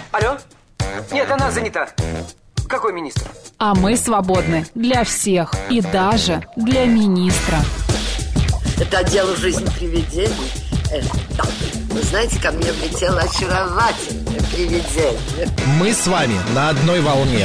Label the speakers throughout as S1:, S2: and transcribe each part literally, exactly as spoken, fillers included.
S1: Алло? Нет, она занята. Какой министр?
S2: А мы свободны для всех и даже для министра.
S3: Это отдел «Жизнь привидений». Э, да. Вы знаете, ко мне влетело очаровательное привидение.
S4: Мы с вами на одной волне.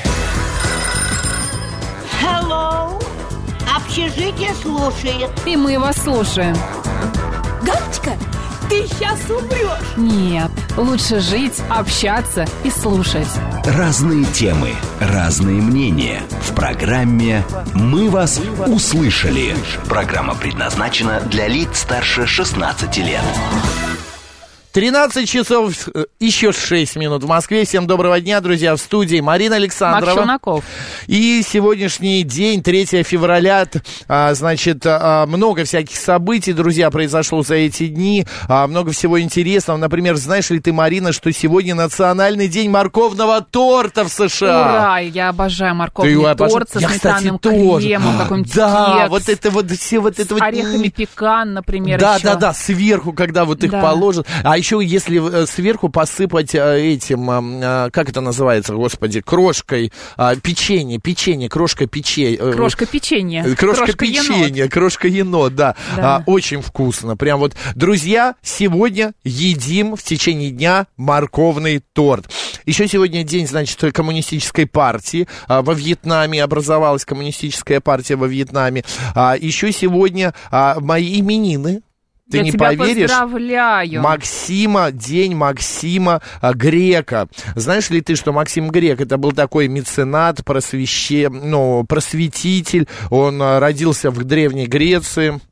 S5: Hello. Общежитие слушает.
S2: И мы вас слушаем.
S5: Галочка, ты сейчас умрешь.
S2: Нет, лучше жить, общаться и слушать.
S6: Разные темы, разные мнения. В программе «Мы вас услышали». Программа предназначена для лиц старше шестнадцати лет.
S4: тринадцать часов, еще шесть минут в Москве. Всем доброго дня, друзья. В студии Марина Александрова.
S2: Макс Челноков.
S4: И сегодняшний день, третьего февраля, значит, много всяких событий, друзья, произошло за эти дни. Много всего интересного. Например, знаешь ли ты, Марина, что сегодня национальный день морковного торта в США?
S2: Ура! Я обожаю морковный
S4: Ты
S2: торт со
S4: я,
S2: сметанным
S4: кстати,
S2: кремом, какой-нибудь
S4: да,
S2: кекс.
S4: вот это вот все вот это
S2: с
S4: вот...
S2: орехами пекан, например,
S4: Да,
S2: еще.
S4: да, да, сверху, когда вот их
S2: Да.
S4: положат. А еще если сверху посыпать этим, как это называется, господи, крошкой печенье, печенье, крошка печенья.
S2: Крошка печенья.
S4: Крошка,
S2: Крошка
S4: печенья,
S2: енот.
S4: крошка енот, да.
S2: Да.
S4: А, очень вкусно. Прям вот, друзья, сегодня едим в течение дня морковный торт. Еще сегодня день, значит, коммунистической партии. А, во Вьетнаме образовалась коммунистическая партия во Вьетнаме. А, еще сегодня а, мои именины. Ты
S2: Я
S4: не
S2: тебя
S4: поверишь?
S2: поздравляю.
S4: Максима, день Максима а, Грека. Знаешь ли ты, что Максим Грек, это был такой меценат, просвеще... ну, просветитель. Он а, родился в Древней Греции.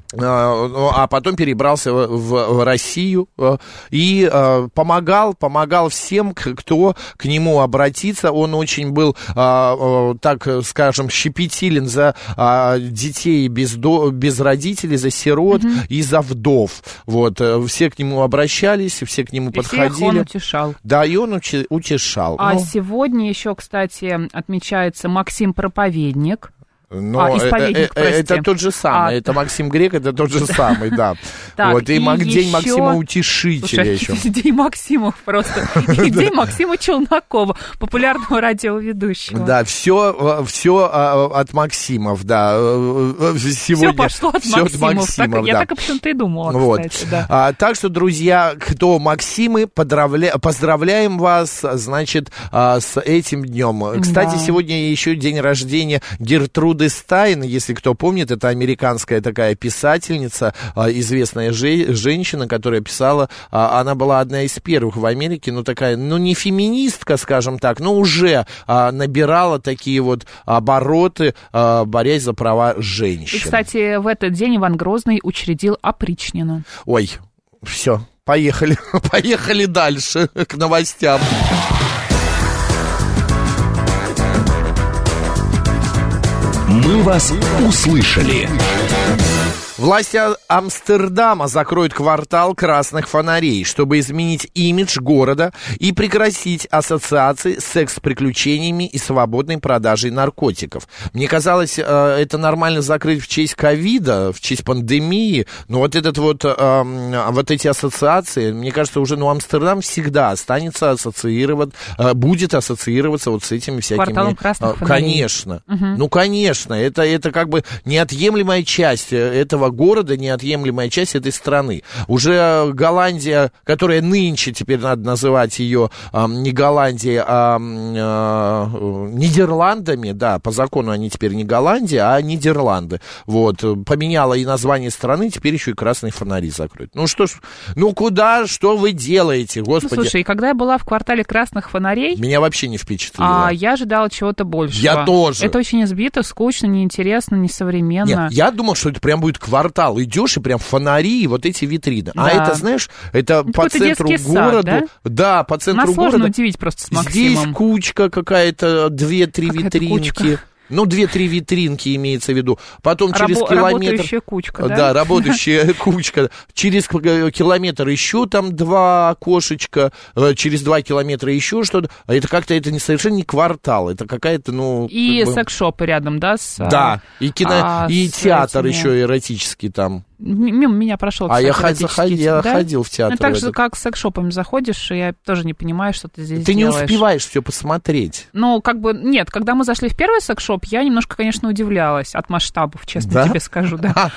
S4: А потом перебрался в, в Россию и э, помогал, помогал всем, кто к нему обратится. Он очень был, э, так скажем, щепетилен за э, детей без, до, без родителей, за сирот mm-hmm. и за вдов. Вот. Все к нему обращались, все к нему
S2: и
S4: подходили.
S2: Всех он утешал.
S4: Да, и он учи, утешал.
S2: А
S4: ну.
S2: сегодня еще, кстати, отмечается Максим Проповедник.
S4: Но
S2: а, исповедник,
S4: э, э, это тот же самый, а, это Максим Грек, это тот же самый, да.
S2: Так,
S4: вот, и, и
S2: еще...
S4: день Максима Утешителя
S2: Слушай,
S4: еще.
S2: День Максимов просто. И день Максима Челнокова, популярного радиоведущего.
S4: Да, все, все от Максимов, да. Сегодня
S2: все пошло от
S4: все
S2: Максимов.
S4: От Максимов
S2: так,
S4: да.
S2: Я так и почему-то и думала,
S4: вот.
S2: кстати. Да.
S4: А, так что, друзья, кто Максимы, поздравля... поздравляем вас, значит, с этим днем. Кстати, да. сегодня еще день рождения Гертруды Стайн. Если кто помнит, это американская такая писательница, известная же, женщина, которая писала, она была одна из первых в Америке, ну такая, ну не феминистка, скажем так, но уже набирала такие вот обороты, борясь за права женщин.
S2: И, кстати, в этот день Иван Грозный учредил опричнину.
S4: Ой, все, поехали, поехали дальше к новостям.
S6: Мы вас услышали.
S4: Власти Амстердама закроют квартал красных фонарей, чтобы изменить имидж города и прекратить ассоциации с секс-приключениями и свободной продажей наркотиков. Мне казалось, это нормально закрыть в честь ковида, в честь пандемии, но вот, этот вот, вот эти ассоциации, мне кажется, уже ну, Амстердам всегда останется ассоциировать, будет ассоциироваться вот с этими всякими...
S2: Кварталом красных фонарей.
S4: Конечно.
S2: Угу.
S4: Ну, конечно. Это, это как бы неотъемлемая часть этого города, неотъемлемая часть этой страны. Уже Голландия, которая нынче, теперь надо называть ее э, не Голландией, а э, Нидерландами, да, по закону они теперь не Голландия, а Нидерланды. Вот, поменяла и название страны, теперь еще и красные фонари закроют. Ну что ж, ну куда, что вы делаете, господи.
S2: Ну, слушай, когда я была в квартале красных фонарей...
S4: Меня вообще не впечатлило.
S2: А, я ожидала чего-то большего.
S4: Я тоже.
S2: Это очень избито, скучно, неинтересно, несовременно.
S4: Нет, я думал, что это прям будет квартал. Квартал, идешь и прям фонари и вот эти витрины. Да. А это, знаешь, это ну, по центру города.
S2: Сад, да?
S4: да, по центру
S2: Нас
S4: города.
S2: Сложно удивить просто с Максимом.
S4: Здесь кучка какая-то, две-три
S2: какая-то
S4: витринки.
S2: Кучка.
S4: Ну, две-три витринки имеется в виду. Потом
S2: Рабо-
S4: через километр...
S2: Работающая кучка, да?
S4: Да, работающая кучка. Через километр еще там два окошечка, через два километра еще что-то. Это как-то, это не совершенно не квартал, это какая-то, ну...
S2: И
S4: как бы...
S2: секс-шопы рядом, да? С,
S4: да, и, кино...
S2: а,
S4: и театр
S2: этими...
S4: еще эротический там.
S2: Мимо меня прошел.
S4: А я, заходи, я да? ходил в театр.
S2: Ну, так же, как с секс-шопами заходишь, и я тоже не понимаю, что ты здесь
S4: ты
S2: делаешь.
S4: Ты не успеваешь все посмотреть.
S2: Ну, как бы, нет, когда мы зашли в первый секс-шоп, я немножко, конечно, удивлялась от масштабов, честно да? тебе скажу, да.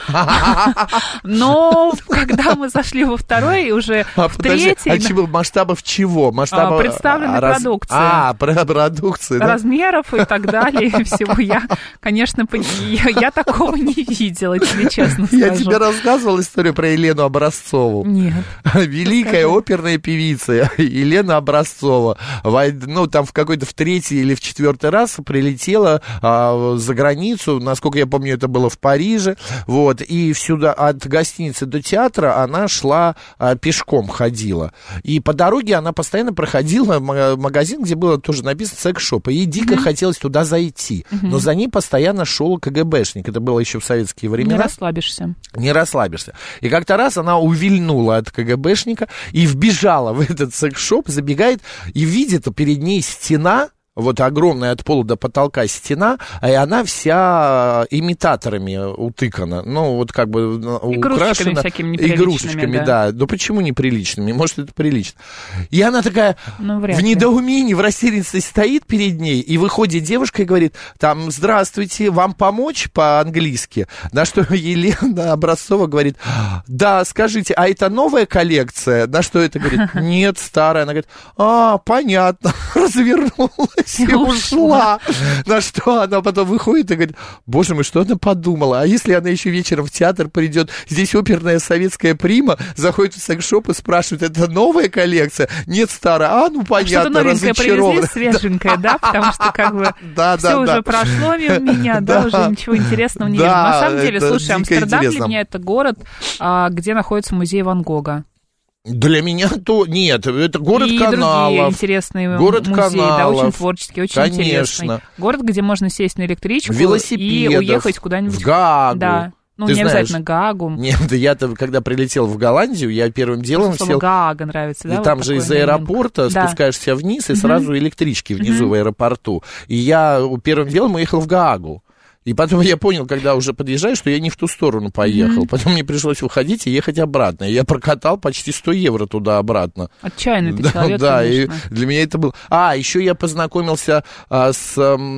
S2: Но когда мы зашли во второй, и уже в третий...
S4: А чего, масштабов чего?
S2: Представленной продукции.
S4: А, продукции, да?
S2: Размеров и так далее, всего. Я, конечно, я такого не видела, тебе честно скажу.
S4: Я тебе рассказывал историю про Елену Образцову.
S2: Нет.
S4: Великая Расскажи. Оперная певица Елена Образцова. Ну, там в какой-то в третий или в четвертый раз прилетела а, за границу. Насколько я помню, это было в Париже. Вот. И сюда от гостиницы до театра она шла а, пешком, ходила. И по дороге она постоянно проходила магазин, где было тоже написано секс-шоп. И ей дико mm-hmm. хотелось туда зайти. Mm-hmm. Но за ней постоянно шел КГБшник. Это было еще в советские времена.
S2: Не расслабишься.
S4: Не расслабишься. И как-то раз она увильнула от КГБшника и вбежала в этот секс-шоп, забегает и видит перед ней стена, вот огромная от пола до потолка стена, и она вся имитаторами утыкана, ну, вот как бы
S2: игрушечками
S4: украшена. Игрушечками, да. да. Ну, почему неприличными? Может, это прилично. И она такая ну, в недоумении, в растерянности стоит перед ней, и выходит девушка и говорит, там, здравствуйте, вам помочь по-английски? На что Елена Образцова говорит, да, скажите, а это новая коллекция? На что это говорит, нет, старая. Она говорит, а, понятно, развернулась. И ушла. На что она потом выходит и говорит, боже мой, что она подумала? А если она еще вечером в театр придет, здесь оперная советская прима, заходит в секс-шоп и спрашивает, это новая коллекция? Нет, старая. А, ну понятно,
S2: что-то новенькое привезли, свеженькое, да? Потому что как бы
S4: да,
S2: все
S4: да,
S2: уже
S4: да.
S2: прошло мимо меня, да, уже ничего интересного не
S4: да,
S2: вижу. На самом деле, слушай, Амстердам
S4: интересно.
S2: Для меня это город, где находится музей Ван Гога.
S4: Для меня то нет, это город
S2: и
S4: каналов.
S2: И другие интересные
S4: город
S2: музеи,
S4: каналов.
S2: Да, очень творческий, очень
S4: Конечно.
S2: интересный. Город, где можно сесть на электричку
S4: велосипедов,
S2: и уехать куда-нибудь.
S4: В Гаагу.
S2: Да. Ну,
S4: Ты
S2: не
S4: знаешь,
S2: обязательно Гаагу.
S4: Нет, да я-то, когда прилетел в Голландию, я первым делом
S2: слово
S4: сел...
S2: Гаага нравится, да?
S4: И
S2: вот
S4: там же из аэропорта да. спускаешься вниз, и сразу электрички внизу в аэропорту. И я первым делом уехал в Гаагу. И потом я понял, когда уже подъезжаю, что я не в ту сторону поехал. Mm-hmm. Потом мне пришлось выходить и ехать обратно. И я прокатал почти сто евро туда-обратно.
S2: Отчаянный ты
S4: да,
S2: человек,
S4: да,
S2: конечно.
S4: И для меня это было... А, еще я познакомился а, с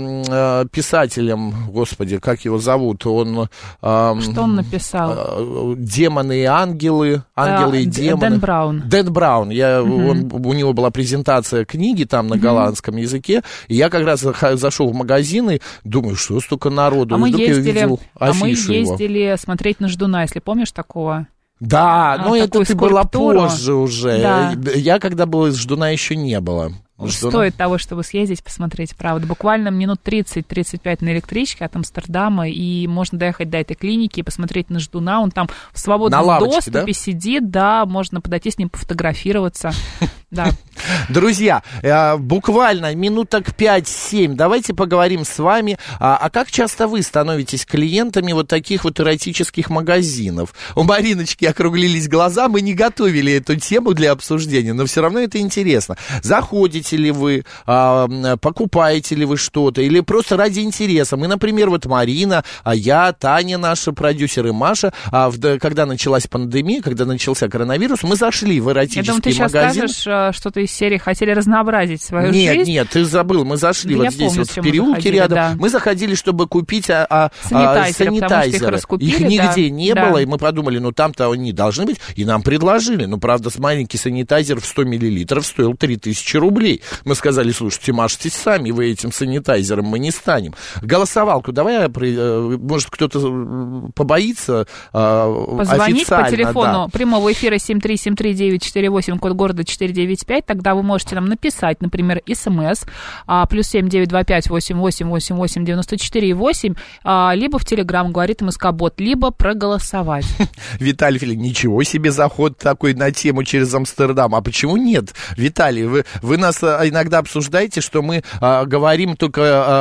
S4: а, писателем, господи, как его зовут? Он... А,
S2: что он написал?
S4: А, «Демоны и ангелы». «Ангелы а, и демоны».
S2: Дэн Браун.
S4: Дэн Браун. Я, mm-hmm. он, у него была презентация книги там на mm-hmm. голландском языке. И я как раз зашел в магазин и думаю, что столько народу.
S2: А мы, ездили, а мы ездили
S4: его.
S2: смотреть на Ждуна, если помнишь такого?
S4: Да, но это ты была позже уже.
S2: Да.
S4: Я когда был из Ждуна еще не было.
S2: Ждуна. Стоит того, чтобы съездить, посмотреть, правда. Буквально минут тридцать-тридцать пять на электричке от Амстердама, и можно доехать до этой клиники и посмотреть на Ждуна. Он там в свободном лавочке, доступе да? сидит, да, можно подойти с ним пофотографироваться. Да.
S4: Друзья, буквально минуток пять-семь давайте поговорим с вами, а, а как часто вы становитесь клиентами вот таких вот эротических магазинов? У Мариночки округлились глаза, мы не готовили эту тему для обсуждения, но все равно это интересно. Заходите ли вы, а, покупаете ли вы что-то, или просто ради интереса? Мы, например, вот Марина, а я, Таня, наша продюсер, и Маша, а, в, когда началась пандемия, когда начался коронавирус, мы зашли в эротический магазин. Я думаю, ты
S2: магазин. Сейчас скажешь что-то из серии «Хотели разнообразить свою
S4: нет,
S2: жизнь».
S4: Нет, нет, ты забыл, мы зашли
S2: да
S4: вот здесь
S2: помню,
S4: вот в переулке заходили, рядом. Да. Мы заходили, чтобы купить а, а,
S2: санитайзеры,
S4: санитайзеры.
S2: Их, раскупили,
S4: их нигде
S2: да,
S4: не
S2: да.
S4: было, и мы подумали, ну там-то они должны быть, и нам предложили. Ну, правда, с маленький санитайзер в сто миллилитров стоил три тысячи рублей. Мы сказали, слушайте, мажьтесь сами, вы этим санитайзером, мы не станем. Голосовалку давай, может, кто-то побоится
S2: позвонить
S4: официально.
S2: По телефону
S4: да.
S2: прямого эфира семь три семь три девять четыре восемь, код города четыре девять пять, тогда вы можете нам написать, например, смс, а, плюс семь девять два пять восемь восемь восемь восемь девяносто четыре восемь, а, либо в Телеграм говорит МСК-бот, либо проголосовать.
S4: Виталий Филин, ничего себе заход такой на тему через Амстердам. А почему нет? Виталий, вы, вы нас иногда обсуждаете, что мы а, говорим только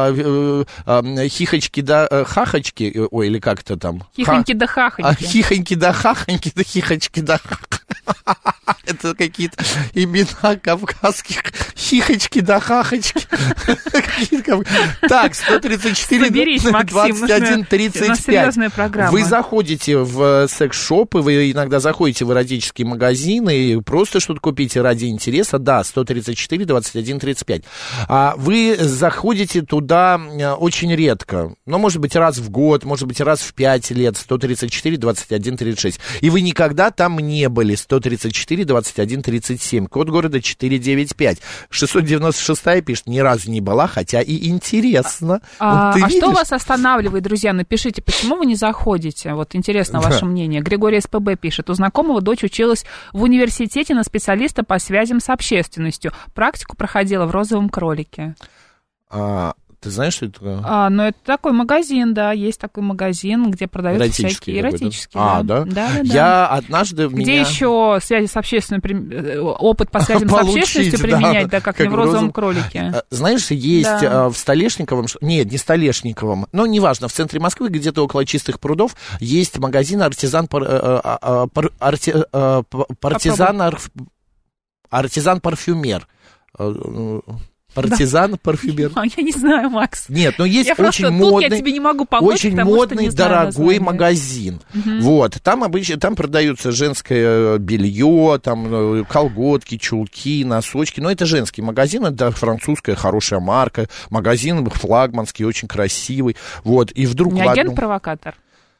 S4: а, а, хихочки да а, хахочки, ой, или как это там?
S2: Хихоньки да хахоньки.
S4: А, хихоньки да хахоньки, да хихочки да хахоньки. Это какие-то имена кавказских хихочки да хахочки. Так, сто тридцать четыре двадцать один тридцать пять. Вы заходите в секс-шопы, вы иногда заходите в эротические магазины и просто что-то купите ради интереса. Да, сто тридцать четыре двадцать один тридцать пять. А вы заходите туда очень редко. Ну, может быть, раз в год, может быть, раз в пять лет. сто тридцать четыре двадцать один тридцать шесть. И вы никогда там не были. сто тридцать четыре двадцать один тридцать семь. Код города четыреста девяносто пять. шестьсот девяносто шесть пишет, ни разу не была, хотя и интересно.
S2: А, вот а что вас останавливает, друзья? Напишите, почему вы не заходите? Вот интересно ваше да. мнение. Григорий СПБ пишет. У знакомого дочь училась в университете на специалиста по связям с общественностью. Практику проходила в «Розовом кролике».
S4: А... Ты знаешь, что это такое?
S2: А, ну, это такой магазин, да, есть такой магазин, где продаются всякие эротические.
S4: А, да?
S2: Да, да,
S4: Я
S2: да.
S4: однажды...
S2: Где
S4: меня...
S2: еще связи с общественностью, опыт по связям с общественностью применять, да, как, как не в «Розовом кролике».
S4: Знаешь, есть да. в Столешниковом, нет, не Столешниковом, но неважно, в центре Москвы, где-то около Чистых прудов, есть магазин «Артизан Артизан-парфюмер». Партизан, да. парфюмер.
S2: А, я не знаю, Макс.
S4: Нет, но есть
S2: я
S4: очень
S2: просто,
S4: модный,
S2: я тебе не могу помочь,
S4: очень модный, дорогой магазин. Угу. Вот, там обычно, там продаются женское белье, там колготки, чулки, носочки. Но это женский магазин, это французская хорошая марка, магазин флагманский, очень красивый. Вот, и вдруг...
S2: Не агент-провокатор?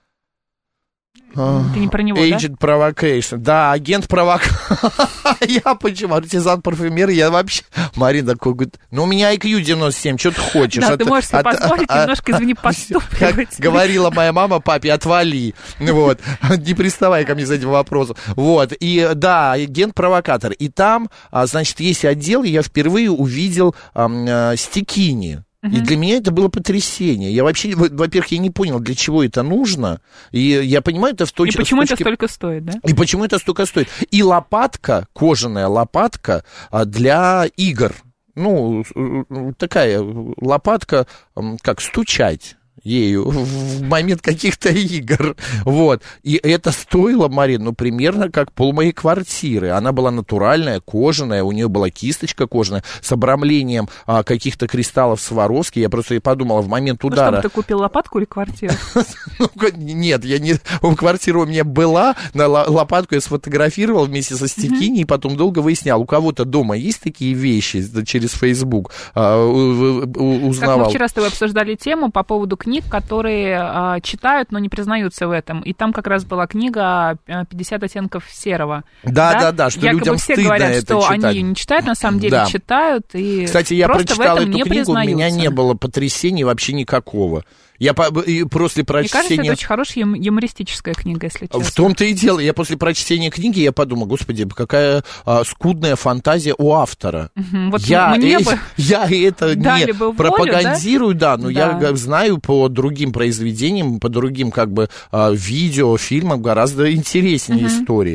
S2: Ты не про него,
S4: Agent
S2: да?
S4: Provocation. Да, агент провокатор. Я почему? Артизан-парфюмер, я вообще... Марина такой говорит, ну у меня ай кью девяносто семь, что ты хочешь?
S2: Да, ты можешь себе позволить немножко, извини, поступливать.
S4: Как говорила моя мама папе, отвали. Вот. Не приставай ко мне с этим вопросом. Вот. И да, агент-провокатор. И там, значит, есть отдел, и я впервые увидел стикини. И для меня это было потрясение. Я вообще, во-первых, я не понял, для чего это нужно. И я понимаю, это в точке...
S2: И почему это столько стоит, да?
S4: И почему это столько стоит. И лопатка, кожаная лопатка для игр. Ну, такая лопатка, как стучать ею в момент каких-то игр, вот, и это стоило, Марин, ну, примерно как пол моей квартиры, она была натуральная, кожаная, у нее была кисточка кожаная, с обрамлением а, каких-то кристаллов Сваровски, я просто подумала в момент удара...
S2: Ну, что, ты купил лопатку или квартиру?
S4: Нет, я не... Квартира у меня была, на лопатку я сфотографировал вместе со стикини, и потом долго выяснял, у кого-то дома есть такие вещи, через Facebook узнавал.
S2: Как мы вчера с тобой обсуждали тему по поводу книг, которые а, читают, но не признаются в этом. И там как раз была книга «пятьдесят оттенков серого».
S4: Да, да, да, да, что
S2: якобы
S4: людям
S2: все
S4: стыдно
S2: говорят,
S4: это
S2: что
S4: читать.
S2: Они ее не читают, на самом деле
S4: да.
S2: читают. И
S4: кстати, я прочитал эту книгу,
S2: признаются.
S4: У меня не было потрясений вообще никакого. Я по, и после прочтения...
S2: Мне кажется, это очень хорошая юмористическая книга, если честно.
S4: В том-то и дело. Я после прочтения книги, я подумал, господи, какая а, скудная фантазия у автора.
S2: Угу, вот
S4: я,
S2: мне
S4: э,
S2: бы
S4: я это не
S2: волю,
S4: пропагандирую, да, да но
S2: да.
S4: я знаю по другим произведениям, по другим как бы видео, фильмам гораздо интереснее угу. истории.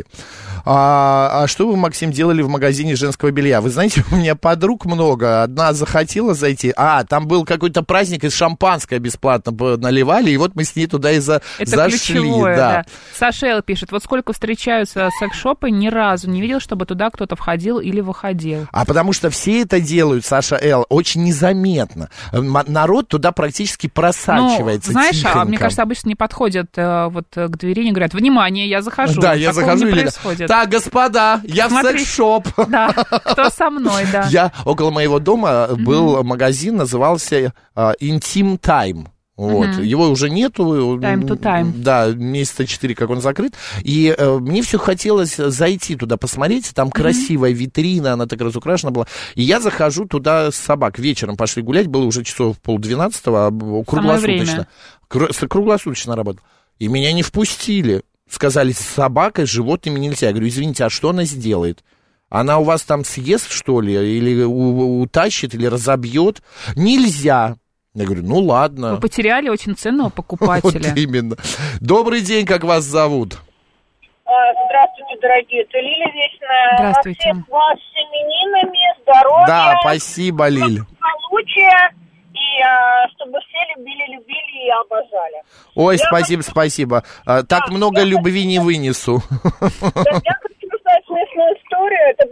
S4: А, а что вы, Максим, делали в магазине женского белья? Вы знаете, у меня подруг много. Одна захотела зайти. А, там был какой-то праздник, и шампанское бесплатно наливали, и вот мы с ней туда и за,
S2: это
S4: зашли.
S2: Ключевое,
S4: да.
S2: да. Саша Эл пишет, вот сколько встречаются секс-шопы, ни разу не видел, чтобы туда кто-то входил или выходил.
S4: А потому что все это делают, Саша Эл, очень незаметно. Народ туда практически просачивается.
S2: Ну, знаешь,
S4: тихонько.
S2: А, мне кажется, обычно не подходят вот к двери, не говорят, внимание, я захожу.
S4: Да, я захожу.
S2: Не
S4: или...
S2: происходит.
S4: Так, господа, я Смотри, в секс-шоп.
S2: Да, кто со мной, да.
S4: Я около моего дома был mm-hmm. магазин, назывался uh, Intim Time. Вот. Mm-hmm. Его уже нету.
S2: Time to time.
S4: Да, месяца четыре, как он закрыт. И э, мне все хотелось зайти туда, посмотреть. Там mm-hmm. красивая витрина, она так разукрашена была. И я захожу туда с собак. Вечером пошли гулять, было уже часов полдвенадцатого, круглосуточно. Круглосуточно работал. И меня не впустили. Сказали, с собакой, с животными нельзя. Я говорю, извините, а что она сделает? Она у вас там съест, что ли? Или у- утащит, или разобьет? Нельзя. Я говорю, ну ладно.
S2: Вы потеряли очень ценного покупателя.
S4: Вот именно. Добрый день, как вас зовут?
S7: Здравствуйте, дорогие. Это Лиля Вечная.
S2: Здравствуйте.
S7: Всех вас с именинами, здоровья.
S4: Да, спасибо, Лиль.
S7: Благополучия. И а, чтобы все любили, любили и обожали.
S4: Ой,
S7: я
S4: спасибо,
S7: хочу...
S4: спасибо. А, так да, много любви хочу... не вынесу.
S7: Да, я хочу сказать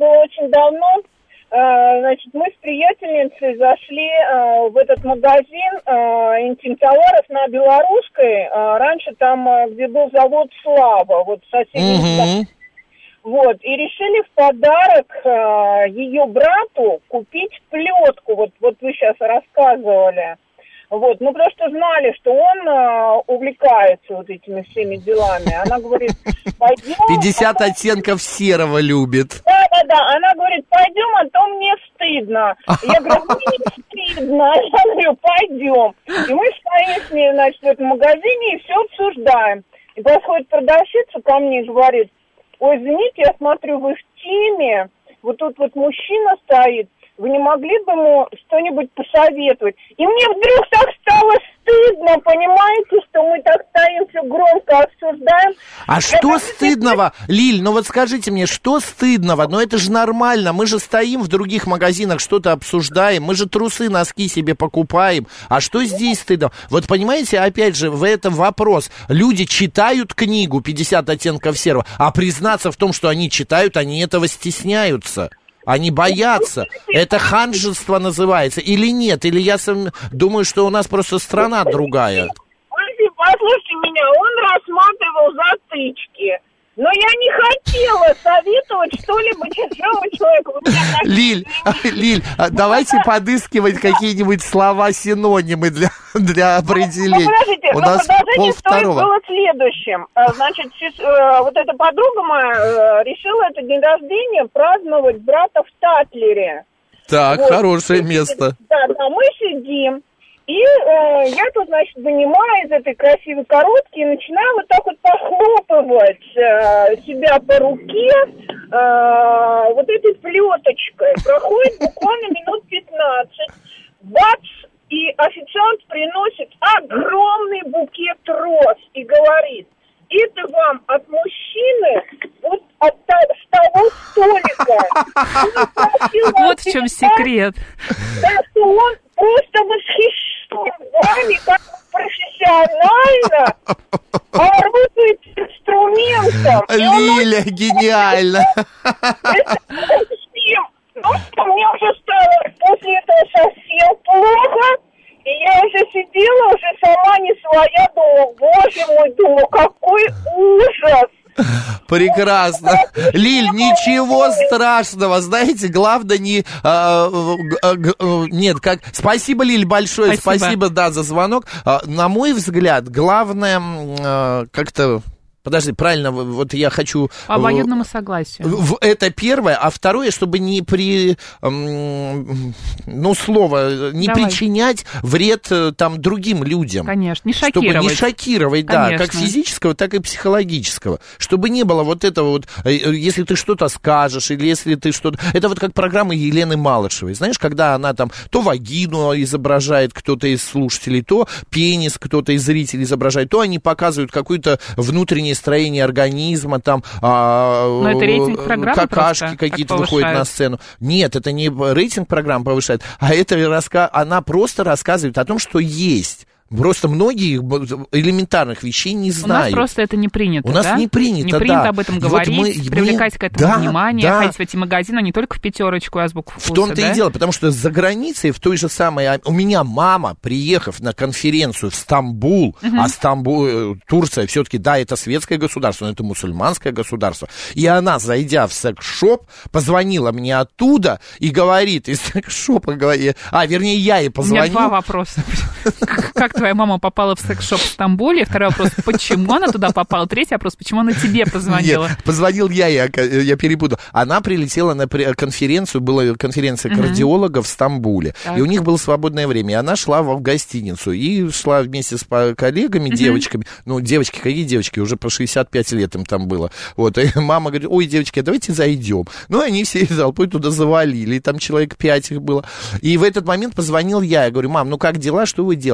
S7: было очень давно. Значит, мы с приятельницей зашли в этот магазин интим-товаров на Белорусской. Раньше там, где был завод «Слава», вот соседний. Mm-hmm. Вот, и решили в подарок ее брату купить плетку. Вот, вот вы сейчас рассказывали. Вот, ну, потому что знали, что он а, увлекается вот этими всеми делами. Она говорит, пойдем...
S4: пятьдесят оттенков серого любит.
S7: Да-да-да, она говорит, пойдем, а то мне стыдно. Я говорю, мне не стыдно. Я говорю, пойдем. И мы стоим с ней, значит, в этом магазине и все обсуждаем. И подходит продавщица ко мне и говорит, ой, извините, я смотрю, вы в теме, вот тут вот мужчина стоит, вы не могли бы ему что-нибудь посоветовать? И мне вдруг так стало стыдно, понимаете, что мы так стоим, все громко обсуждаем.
S4: А я что так... стыдного? Лиль, ну вот скажите мне, что стыдного? Ну это же нормально, мы же стоим в других магазинах, что-то обсуждаем, мы же трусы, носки себе покупаем. А что здесь стыдно? Вот понимаете, опять же, в этом вопрос. Люди читают книгу «пятьдесят оттенков серого», а признаться в том, что они читают, они этого стесняются. Они боятся. Это ханжество называется. Или нет? Или я сам думаю, что у нас просто страна другая.
S7: Послушайте меня, он рассматривал затычки. Но я не хотела советовать что-либо чужому человеку.
S4: Лиль, Лиль, давайте подыскивать какие-нибудь слова-синонимы для, для определения.
S7: Ну, подождите,
S4: у нас пол второго.
S7: Было следующим. Значит, вот эта подруга моя решила это день рождения праздновать брата в Татлере.
S4: Так, вот. Хорошее место.
S7: Да, да, мы сидим. И э, я тут, значит, вынимаю из этой красивой коробки и начинаю вот так вот похлопывать э, себя по руке э, вот этой плеточкой. Проходит буквально минут пятнадцать. Бац! И официант приносит огромный букет роз и говорит, это вам от мужчины вот от, с того столика.
S2: Вот в чем секрет.
S7: Да, что он просто восхищен вами, как профессионально орудует инструментом.
S4: Лиля, гениально.
S7: Ну, мне уже стало после этого совсем плохо. И я уже сидела, уже сама не своя, думала, боже мой, думаю, какой ужас.
S4: Прекрасно. Лиль, ничего страшного. Знаете, главное не... А, а, а, нет, как... Спасибо, Лиль, большое. Спасибо, Спасибо да, за звонок. А, на мой взгляд, главное а, как-то... Подожди, правильно, вот я хочу...
S2: По обоюдному согласию.
S4: Это первое, а второе, чтобы не при... Ну, слово, не Давай. причинять вред там другим людям.
S2: Конечно, не шокировать.
S4: Чтобы не шокировать, Конечно. да, как физического, так и психологического. Чтобы не было вот этого вот, если ты что-то скажешь, или если ты что-то... Это вот как программа Елены Малышевой. Знаешь, когда она там то вагину изображает кто-то из слушателей, то пенис кто-то из зрителей изображает, то они показывают какую-то внутреннюю строение организма, там а,
S2: это рейтинг программы
S4: какашки какие-то выходят на сцену. Нет, это не рейтинг программы повышает, а это раска... она просто рассказывает о том, что есть. Просто многие элементарных вещей не знают.
S2: У нас просто это не принято,
S4: У нас
S2: да?
S4: не принято,
S2: Не принято
S4: да.
S2: об этом говорить, вот мы, привлекать мы... к этому да, внимание, да. ходить в эти магазины, а не только в пятерочку и азбуку вкуса,
S4: В том-то
S2: да?
S4: и дело, потому что за границей, в той же самой... У меня мама, приехав на конференцию в Стамбул, угу. а Стамбул, Турция все-таки, да, это светское государство, но это мусульманское государство, и она, зайдя в секс-шоп, позвонила мне оттуда и говорит, из секс-шопа, говорит, а, вернее, я ей позвонил.
S2: У меня два вопроса. Как твоя мама попала в секс-шоп в Стамбуле? Второй вопрос, почему она туда попала? Третий вопрос, почему она тебе позвонила?
S4: Нет, позвонил я, я, я перепутал. Она прилетела на конференцию, была конференция uh-huh. кардиологов в Стамбуле, так. и у них было свободное время, и она шла в гостиницу, и шла вместе с коллегами, uh-huh. девочками, ну, девочки, какие девочки, уже по шестьдесят пять лет им там было, вот, и мама говорит, ой, девочки, давайте зайдем. Ну, они все толпой туда завалили, и там человек пять их было, и в этот момент позвонил я, я говорю, мам, ну, как дела, что вы делаете? Она говорит,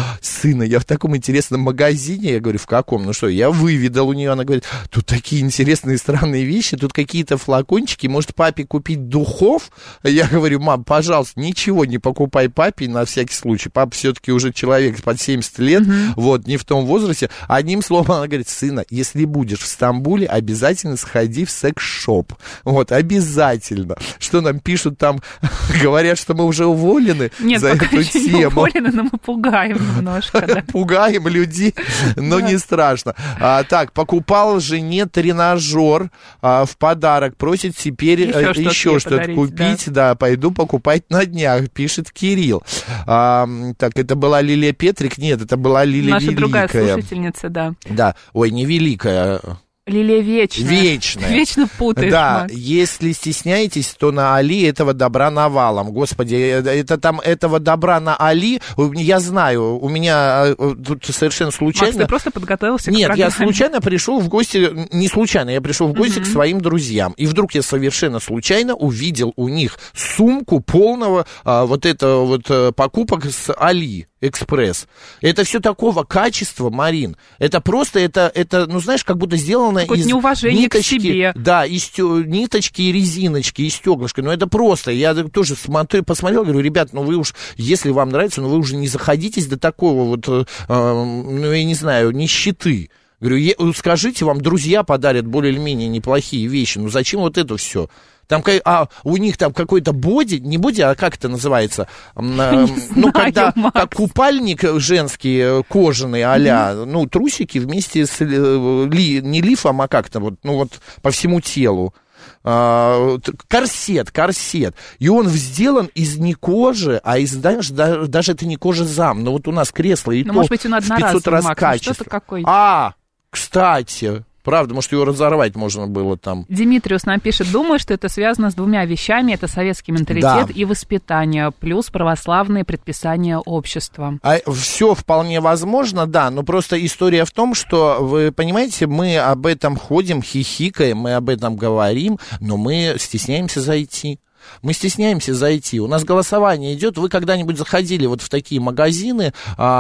S4: сына, я в таком интересном магазине. Я говорю, в каком? Ну что, я выведал у нее. Она говорит, тут такие интересные странные вещи, тут какие-то флакончики. Может, папе купить духов? Я говорю, мам, пожалуйста, ничего не покупай папе на всякий случай. Папа все-таки уже человек под семьдесят лет, mm-hmm. вот, не в том возрасте. Одним словом, она говорит, сына, если будешь в Стамбуле, обязательно сходи в секс-шоп. Вот, обязательно. Что нам пишут там, говорят, что мы уже уволены
S2: Нет,
S4: за
S2: пока
S4: эту
S2: еще
S4: тему.
S2: Не уволены, но мы пугаем немножко. Да.
S4: Пугаем людей, но не страшно. А, так, покупал жене тренажер а, в подарок, просит теперь еще, еще что-то подарить, купить. Да. да, пойду покупать на днях, пишет Кирилл. А, так, это была Лилия Петрик? Нет, это была Лилия
S2: Наша
S4: Великая.
S2: другая слушательница, да.
S4: Да, ой, не Великая.
S2: Лилия Вечная.
S4: Вечная.
S2: Вечно путаешь,
S4: Да,
S2: Макс.
S4: если стесняетесь, то на Али этого добра навалом. Господи, это там этого добра на Али, я знаю, у меня тут совершенно случайно...
S2: Макс, ты просто подготовился к
S4: Нет,
S2: программе.
S4: я случайно пришел в гости, не случайно, я пришел в гости mm-hmm. к своим друзьям, и вдруг я совершенно случайно увидел у них сумку полного а, вот этого вот покупок с Али Экспресс. Это все такого качества, Марин. Это просто, это, это ну, знаешь, как будто сделано
S2: какое-то
S4: из
S2: неуважение
S4: ниточки.
S2: К себе.
S4: Да, из стё, ниточки и резиночки, и стеклышки. Но это просто. Я тоже смотрю, посмотрел, говорю, ребят, ну вы уж, если вам нравится, ну вы уже не заходитесь до такого вот, э, ну я не знаю, нищеты. Говорю, скажите, вам друзья подарят более-менее неплохие вещи. Ну зачем вот это все? Там, а у них там какой-то боди, не боди, а как это называется?
S2: Не
S4: ну,
S2: знаю,
S4: когда
S2: Макс.
S4: как купальник женский, кожаный а-ля, mm-hmm. ну, трусики вместе с, ли, не лифом, а как-то вот, ну, вот по всему телу. А, корсет, корсет. И он сделан из не кожи, а из, знаешь, даже, даже это не кожа-зам. Но вот у нас кресло и
S2: ну,
S4: то
S2: может быть, он
S4: в пятьсот раз
S2: Макс,
S4: качество.
S2: Что-то какой-то.
S4: А, кстати... Правда, может, его разорвать можно было там.
S2: Димитриус нам пишет, думаю, что это связано с двумя вещами. Это советский менталитет да. и воспитание, плюс православные предписания общества.
S4: А все вполне возможно, да, но просто история в том, что, вы понимаете, мы об этом ходим, хихикаем, мы об этом говорим, но мы стесняемся зайти. Мы стесняемся зайти. У нас голосование идет. Вы когда-нибудь заходили вот в такие магазины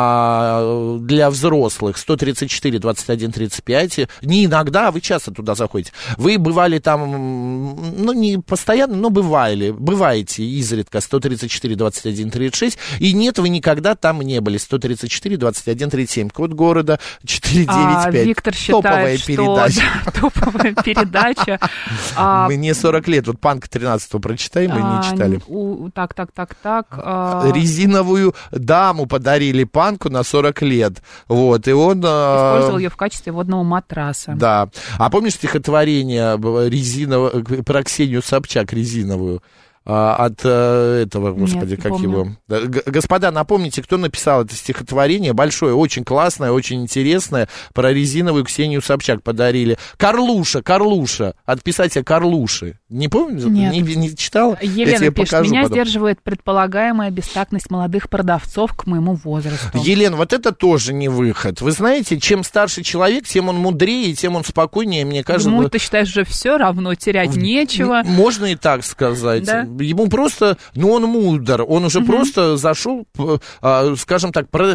S4: а, для взрослых? сто тридцать четыре двадцать один тридцать пять. Не иногда, а вы часто туда заходите. Вы бывали там, ну, не постоянно, но бывали. Бываете изредка сто тридцать четыре двадцать один тридцать шесть. И нет, вы никогда там не были. сто тридцать четыре двадцать один тридцать семь. Код города четыреста девяносто пять.
S2: А, Виктор считает,
S4: топовая
S2: что...
S4: передача.
S2: Да, топовая передача.
S4: Мне сорок лет. Вот Панк тринадцатого прочитали. Мы не читали.
S2: А, у, так, так, так, так. А...
S4: Резиновую даму подарили Панку на сорок лет. Вот, и он...
S2: Использовал ее в качестве водного матраса.
S4: Да. А помнишь стихотворение резиновое, про Ксению Собчак резиновую? От этого, господи,
S2: Нет,
S4: как
S2: помню.
S4: его... Господа, напомните, кто написал это стихотворение, большое, очень классное, очень интересное, про резиновую Ксению Собчак подарили. Карлуша, Карлуша, от писателя Карлуши. Не помню?
S2: Нет.
S4: Не, не читал?
S2: Елена
S4: Я тебе
S2: пишет,
S4: покажу
S2: меня
S4: потом.
S2: сдерживает предполагаемая бестактность молодых продавцов к моему возрасту.
S4: Елена, вот это тоже не выход. Вы знаете, чем старше человек, тем он мудрее, тем он спокойнее, мне кажется...
S2: Ну, ты считаешь, уже все равно, терять нечего.
S4: Можно и так сказать.
S2: Да?
S4: Ему просто, ну, он мудр, он уже угу. просто зашел, скажем так, про,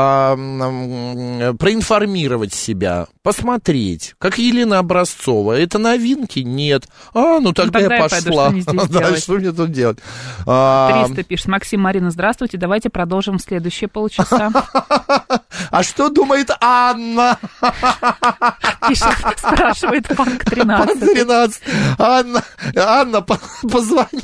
S4: проинформировать себя, посмотреть, как Елена Образцова. Это новинки? Нет. А, ну тогда, ну, тогда я пошла.
S2: Пойду, что,
S4: да, что мне тут делать?
S2: триста пишет. Максим, Марина, здравствуйте. Давайте продолжим в следующие полчаса.
S4: А что думает Анна?
S2: Пишет, спрашивает Панк тринадцать.
S4: Панк тринадцать. Анна, Анна, позвони.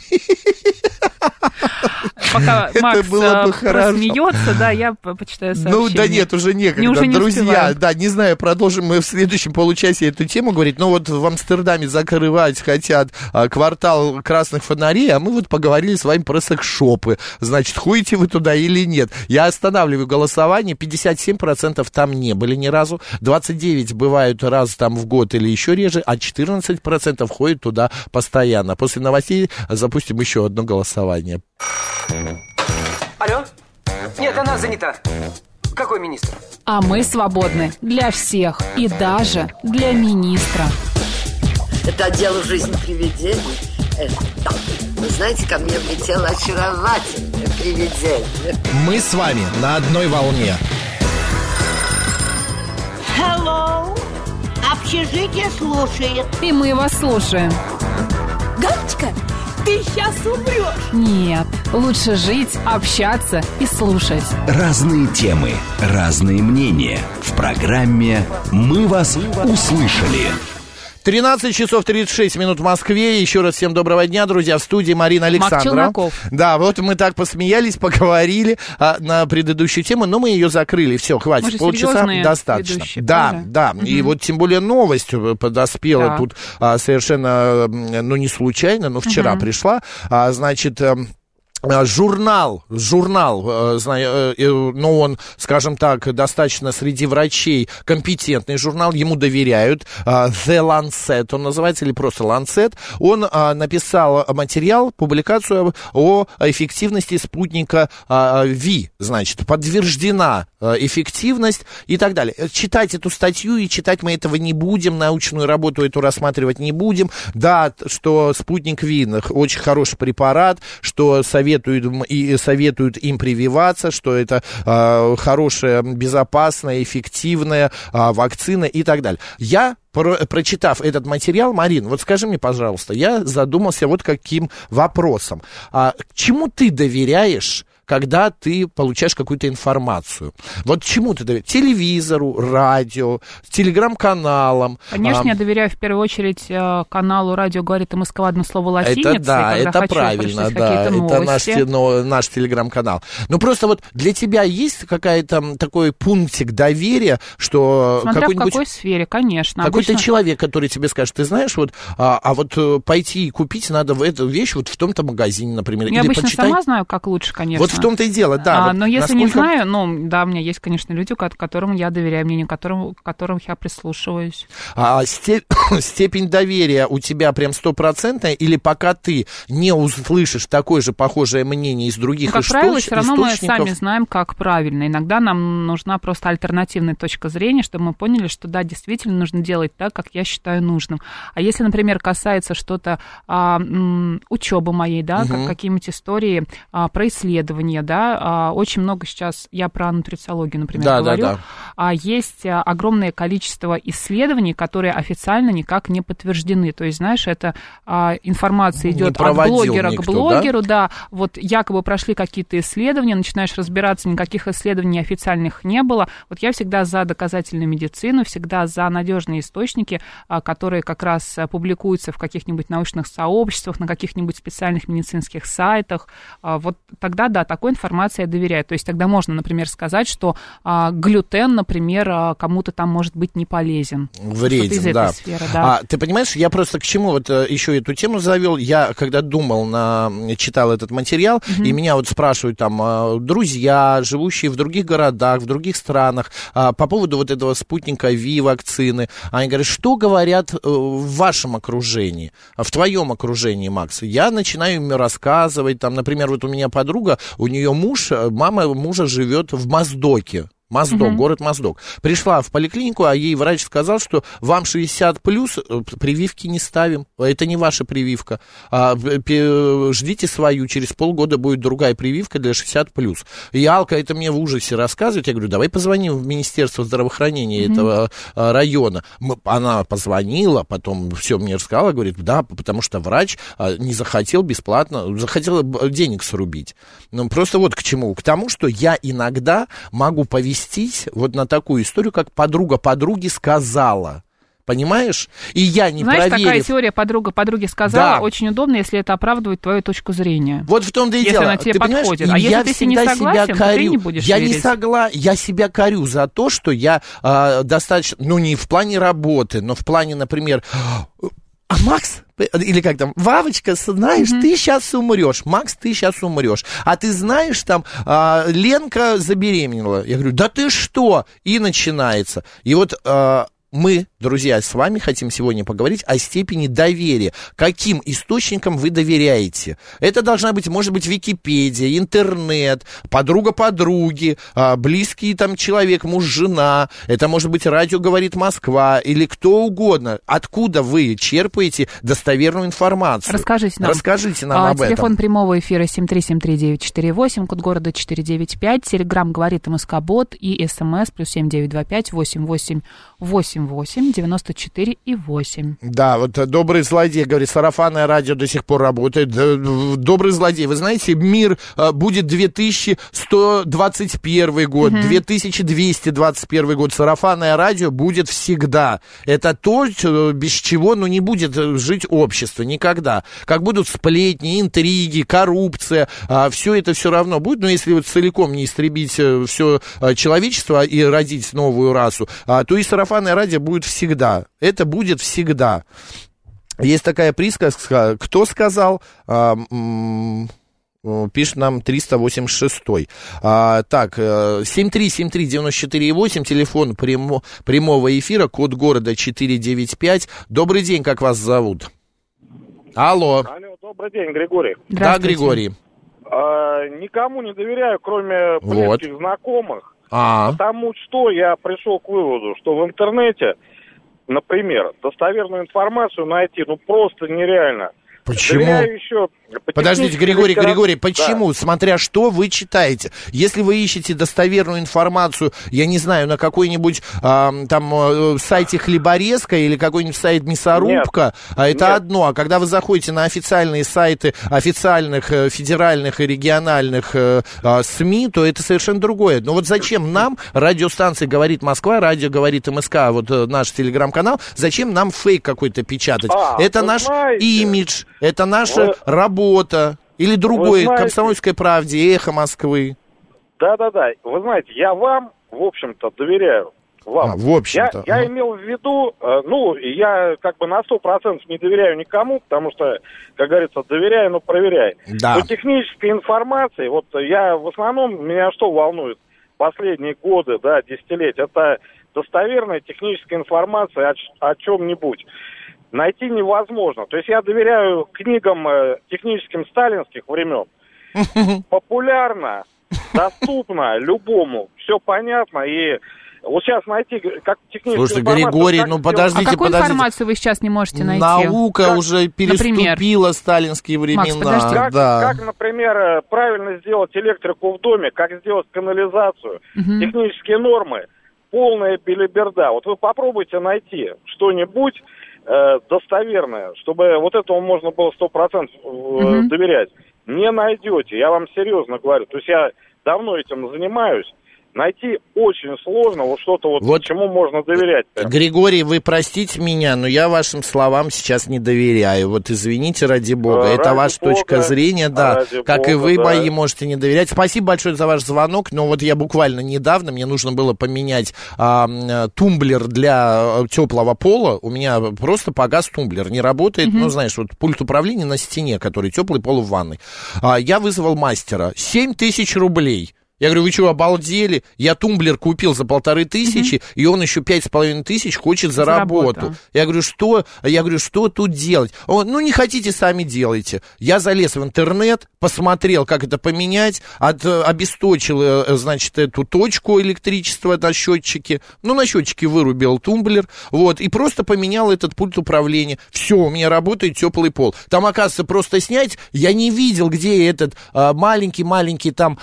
S2: Пока
S4: это
S2: Макс
S4: было бы
S2: просмеется, да, я почитаю сообщение.
S4: Ну, да нет, уже некогда,
S2: уже не
S4: друзья.
S2: успеваем.
S4: Да, не знаю, продолжим мы в следующем получасе эту тему говорить. Но вот в Амстердаме закрывать хотят а, квартал красных фонарей, а мы вот поговорили с вами про секс-шопы. Значит, ходите вы туда или нет? Я останавливаю голосование. пятьдесят семь процентов там не были ни разу. двадцать девять процентов бывают раз там в год или еще реже, а четырнадцать процентов ходят туда постоянно. После новостей запустим еще одно голосование.
S1: Алло? Нет, она занята. Какой министр?
S2: А мы свободны для всех и даже для министра.
S3: Это дело жизни привидений. Это Вы знаете, ко мне влетело очаровательное привидение.
S4: Мы с вами на одной волне.
S5: Hello. Общежитие слушает.
S2: И мы вас слушаем.
S5: Галочка, ты сейчас умрешь.
S2: Нет, лучше жить, общаться и слушать.
S6: Разные темы, разные мнения. В программе «Мы вас услышали».
S4: тринадцать часов тридцать шесть минут в Москве. Еще раз всем доброго дня, друзья. В студии Марина Александрова. Да, вот мы так посмеялись, поговорили а, на предыдущую тему, но мы ее закрыли. Все, хватит, полчаса достаточно. Да, правда? Да. Угу. И вот тем более новость подоспела да. тут а, совершенно, ну не случайно, но вчера угу. пришла. А, значит... Журнал, журнал, но он, скажем так, достаточно среди врачей компетентный журнал, ему доверяют, The Lancet он называется, или просто Lancet, он написал материал, публикацию о эффективности спутника Ви, значит, подтверждена эффективность и так далее. Читать эту статью и читать мы этого не будем, научную работу эту рассматривать не будем, да, что спутник Ви очень хороший препарат, что совет Советуют, и советуют им прививаться, что это э, хорошая, безопасная, эффективная э, вакцина и так далее. Я, про, прочитав этот материал, Марин, вот скажи мне, пожалуйста, я задумался вот каким вопросом. А, чему ты доверяешь, когда ты получаешь какую-то информацию? Вот чему ты доверяешь? Телевизору, радио, телеграм-каналам?
S2: Конечно, а, я доверяю в первую очередь каналу «Радио говорит Москва», одно слово латиницей.
S4: Это да, это правильно, да, это наш, но, наш телеграм-канал. Ну, просто вот для тебя есть какая-то такой пунктик доверия, что...
S2: Смотря в какой сфере, конечно.
S4: Какой-то
S2: обычно...
S4: человек, который тебе скажет, ты знаешь, вот, а, а вот пойти и купить надо в эту вещь вот в том-то магазине, например.
S2: Я
S4: или
S2: обычно
S4: почитай...
S2: сама знаю, как лучше, конечно.
S4: Вот в том-то и дело, да.
S2: А,
S4: вот
S2: но если
S4: насколько...
S2: не знаю, ну, да, у меня есть, конечно, люди, которым я доверяю, мнению которым, которым я прислушиваюсь.
S4: А степ... степень доверия у тебя прям стопроцентная, или пока ты не услышишь такое же похожее мнение из других
S2: ну, как
S4: источ...
S2: правило, все равно
S4: источников...
S2: мы сами знаем, как правильно. Иногда нам нужна просто альтернативная точка зрения, чтобы мы поняли, что да, действительно нужно делать так, как я считаю нужным. А если, например, касается что-то а, м, учебы моей, да, угу. как какие-нибудь истории а, про исследования, да, а, очень много сейчас, я про нутрициологию, например, да, говорю, да, да. А есть огромное количество исследований, которые официально никак не подтверждены. То есть, знаешь, это а, информация идет от блогера никто, к блогеру, да? да, вот якобы прошли какие-то исследования, начинаешь разбираться, никаких исследований официальных не было. Вот я всегда за доказательную медицину, всегда за надежные источники, а, которые как раз публикуются в каких-нибудь научных сообществах, на каких-нибудь специальных медицинских сайтах. А, вот тогда, да, такой информации я доверяю. То есть тогда можно, например, сказать, что а, глютен, например, а, кому-то там может быть не полезен.
S4: Вреден, да.
S2: Сферы, да.
S4: А, ты понимаешь, я просто к чему вот еще эту тему завел. Я, когда думал, на, читал этот материал, mm-hmm. и меня вот спрашивают там друзья, живущие в других городах, в других странах, по поводу вот этого спутника Ви вакцины. Они говорят, что говорят в вашем окружении, в твоем окружении, Макс? Я начинаю им рассказывать, там, например, вот у меня подруга, у нее муж, мама мужа живет в Моздоке. Моздок, uh-huh. город Моздок. Пришла в поликлинику, а ей врач сказал, что вам шестьдесят плюс, прививки не ставим. Это не ваша прививка. А, ждите свою, через полгода будет другая прививка для шестьдесят плюс. И Алка это мне в ужасе рассказывает. Я говорю, давай позвоним в Министерство здравоохранения uh-huh. этого а, района. Мы, она позвонила, потом все мне рассказала, говорит, да, потому что врач а, не захотел бесплатно, захотел денег срубить. Ну, просто вот к чему. К тому, что я иногда могу повести вот на такую историю, как подруга подруги сказала. Понимаешь? И я не
S2: Знаешь,
S4: проверив...
S2: такая теория подруга подруге сказала,
S4: да.
S2: очень удобно, если это оправдывает твою точку зрения.
S4: Вот в том-то и
S2: если
S4: дело.
S2: Она тебе
S4: ты
S2: подходит. А если ты с ней не согласен, то ты не будешь
S4: Я
S2: верить.
S4: не согласен. Я себя корю за то, что я э, достаточно... Ну, не в плане работы, но в плане, например... А Макс, или как там, Вавочка, знаешь, mm-hmm. ты сейчас умрешь. Макс, ты сейчас умрешь. А ты знаешь, там, а, Ленка забеременела. Я говорю, да ты что? И начинается. И вот... А, мы, друзья, с вами хотим сегодня поговорить о степени доверия. Каким источникам вы доверяете? Это должна быть, может быть, Википедия, интернет, подруга подруги, близкий там человек, муж, жена. Это может быть радио «Говорит Москва» или кто угодно. Откуда вы черпаете достоверную информацию?
S2: Расскажите нам.
S4: Расскажите нам
S2: а,
S4: об этом.
S2: Телефон прямого эфира семь три семь три девять четыре восемь, код города четыре девять пять, телеграмм «Говорит МСК-бот» и СМС плюс семь девять два пять восемь восемь восемь восемь девяносто четыре и восемь.
S4: Да, вот добрый злодей, говорит, сарафанное радио до сих пор работает. Добрый злодей, вы знаете, мир будет две тысячи сто двадцать первый год, угу. две тысячи двести двадцать первый год. Сарафанное радио будет всегда. Это то, без чего, ну, не будет жить общество никогда. Как будут сплетни, интриги, коррупция, все это все равно будет. Но если вот целиком не истребить все человечество и родить новую расу, то и сарафанное радио будет всегда. Это будет всегда. Есть такая присказка, кто сказал, а, м- пишет нам триста восемьдесят шестой. А, так, семь три семь три девять четыре восемь, телефон прямо, прямого эфира, код города четыре девять пять. Добрый день, как вас зовут? Алло.
S8: Алло, добрый день, Григорий.
S4: Да, Григорий.
S8: А, никому не доверяю, кроме близких вот. знакомых.
S4: А.
S8: Потому что я пришел к выводу, что в интернете, например, достоверную информацию найти, ну, просто нереально.
S4: Почему?
S8: Доверяю еще...
S4: Подождите, Григорий,
S8: литературе...
S4: Григорий, почему? Да. Смотря что вы читаете. Если вы ищете достоверную информацию, я не знаю, на какой-нибудь а, там а, сайте Хлеборезка или какой-нибудь сайт Мясорубка, нет, а это нет. одно. А когда вы заходите на официальные сайты официальных федеральных и региональных а, а, СМИ, то это совершенно другое. Но вот зачем нам, радиостанция «Говорит Москва», радио «Говорит МСК», вот наш телеграм-канал, зачем нам фейк какой-то печатать? А, это наш знаете, имидж, это наша вы... работа. Или другое, «Комсомольской правде», «Эхо Москвы».
S8: Да-да-да. Вы знаете, я вам, в общем-то, доверяю. Вам.
S4: А, в общем-то.
S8: Я, я имел в виду, ну, я как бы на сто процентов не доверяю никому, потому что, как говорится, доверяй, но проверяй.
S4: Да.
S8: По технической информации, вот я в основном, меня что волнует последние годы, да, десятилетия, это достоверная техническая информация о, о чем-нибудь. Найти невозможно. То есть я доверяю книгам э, техническим сталинских времен. Популярно, доступно любому, все понятно. И вот сейчас найти как техническую
S4: Слушайте,
S8: информацию...
S4: Григорий,
S8: как
S4: ну
S8: сделать...
S4: подождите,
S2: а какую
S4: подождите.
S2: информацию вы сейчас не можете найти?
S4: Наука
S2: как,
S4: уже переступила например? сталинские времена.
S2: Макс,
S8: как,
S4: да.
S8: как, например, правильно сделать электрику в доме, как сделать канализацию, угу. технические нормы, полная белиберда. Вот вы попробуйте найти что-нибудь э, достоверное, чтобы вот этому можно было сто процентов э, угу. доверять. Не найдете, я вам серьезно говорю. То есть я давно этим занимаюсь. Найти очень сложно, вот что-то вот, вот чему можно доверять. Прям.
S4: Григорий, вы простите меня, но я вашим словам сейчас не доверяю. Вот извините, ради бога,
S8: ради
S4: это ваша
S8: бога,
S4: точка зрения, да, как
S8: бога,
S4: и вы
S8: да.
S4: мои можете не доверять. Спасибо большое за ваш звонок, но вот я буквально недавно, мне нужно было поменять а, тумблер для теплого пола, у меня просто погас тумблер, не работает, mm-hmm. ну, знаешь, вот пульт управления на стене, который теплый пол в ванной. А, я вызвал мастера, семь тысяч рублей. Я говорю, вы что, обалдели? Я тумблер купил за полторы тысячи, mm-hmm. и он еще пять с половиной тысяч хочет за, за работу. работу. Я говорю, что? Я говорю, что тут делать? Он, ну, не хотите, сами делайте. Я залез в интернет, посмотрел, как это поменять, от, обесточил, значит, эту точку электричества на счетчике. Ну, на счетчике вырубил тумблер, вот, и просто поменял этот пульт управления. Все, у меня работает теплый пол. Там, оказывается, просто снять, я не видел, где этот маленький-маленький там...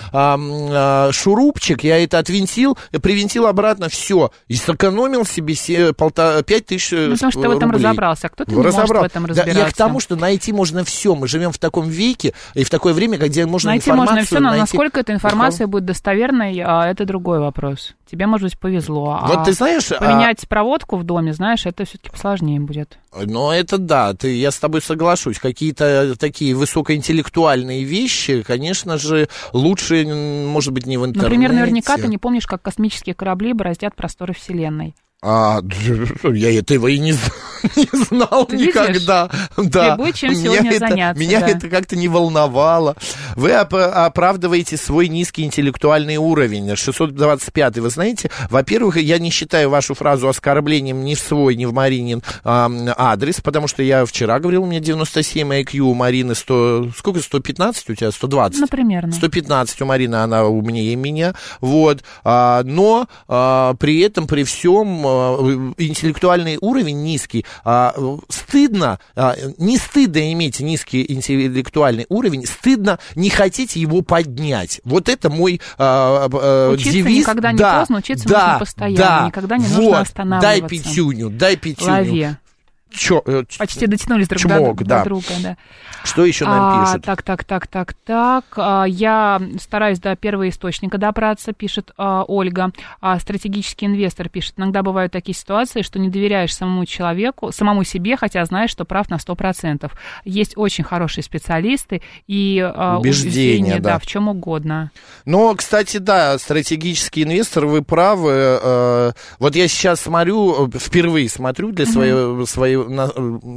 S4: А, шурупчик, я это отвинтил, привинтил обратно, все, и сэкономил себе пять тысяч рублей. Ну, потому
S2: что ты в этом разобрался, а кто-то не может в этом разбираться.
S4: Да, я к тому, что найти можно все, мы живем в таком веке и в такое время, где можно
S2: найти
S4: информацию...
S2: Найти можно все, но
S4: найти...
S2: насколько эта информация будет достоверной, это другой вопрос. Тебе, может быть, повезло.
S4: Вот
S2: а
S4: ты знаешь...
S2: Поменять
S4: а...
S2: проводку в доме, знаешь, это все-таки посложнее будет.
S4: Ну, это да, ты, я с тобой соглашусь. Какие-то такие высокоинтеллектуальные вещи, конечно же, лучше, может быть, не в интернете.
S2: Например, наверняка ты не помнишь, как космические корабли бороздят просторы Вселенной.
S4: А, я этого и не, не знал Ты никогда. Да.
S2: Тебе будет чем сегодня
S4: это,
S2: заняться.
S4: Меня
S2: да.
S4: это как-то не волновало. Вы оп- оправдываете свой низкий интеллектуальный уровень. шестьсот двадцать пятый, вы знаете, во-первых, я не считаю вашу фразу оскорблением ни в свой, ни в Маринин а, адрес, потому что я вчера говорил, у меня девяносто семь ай кью, у Марины сто... Сколько? сто пятнадцать у тебя? сто двадцать?
S2: Ну, примерно.
S4: сто пятнадцать у Марины, она умнее меня. Вот. А, но а, при этом, при всем... интеллектуальный уровень низкий. А, стыдно, а, не стыдно иметь низкий интеллектуальный уровень, стыдно не хотеть его поднять. Вот это мой а, а,
S2: учиться
S4: девиз.
S2: никогда не
S4: да,
S2: поздно, учиться
S4: да,
S2: нужно постоянно,
S4: да,
S2: никогда не
S4: вот,
S2: нужно останавливаться.
S4: Дай пятюню, дай пятюню.
S2: Лови.
S4: Чё, э,
S2: Почти дотянулись друг
S4: чмок,
S2: до,
S4: да.
S2: до друга, да.
S4: Что еще нам
S2: а,
S4: пишут?
S2: Так, так, так, так, так. А, я стараюсь до первого источника добраться, пишет а, Ольга. А, стратегический инвестор пишет. Иногда бывают такие ситуации, что не доверяешь самому человеку, самому себе, хотя знаешь, что прав на сто процентов. Есть очень хорошие специалисты и а, убеждения, убеждения да. да, в чем угодно.
S4: Но, кстати, да, стратегический инвестор, вы правы. Э, вот я сейчас смотрю, впервые смотрю для своей, mm-hmm. своей на,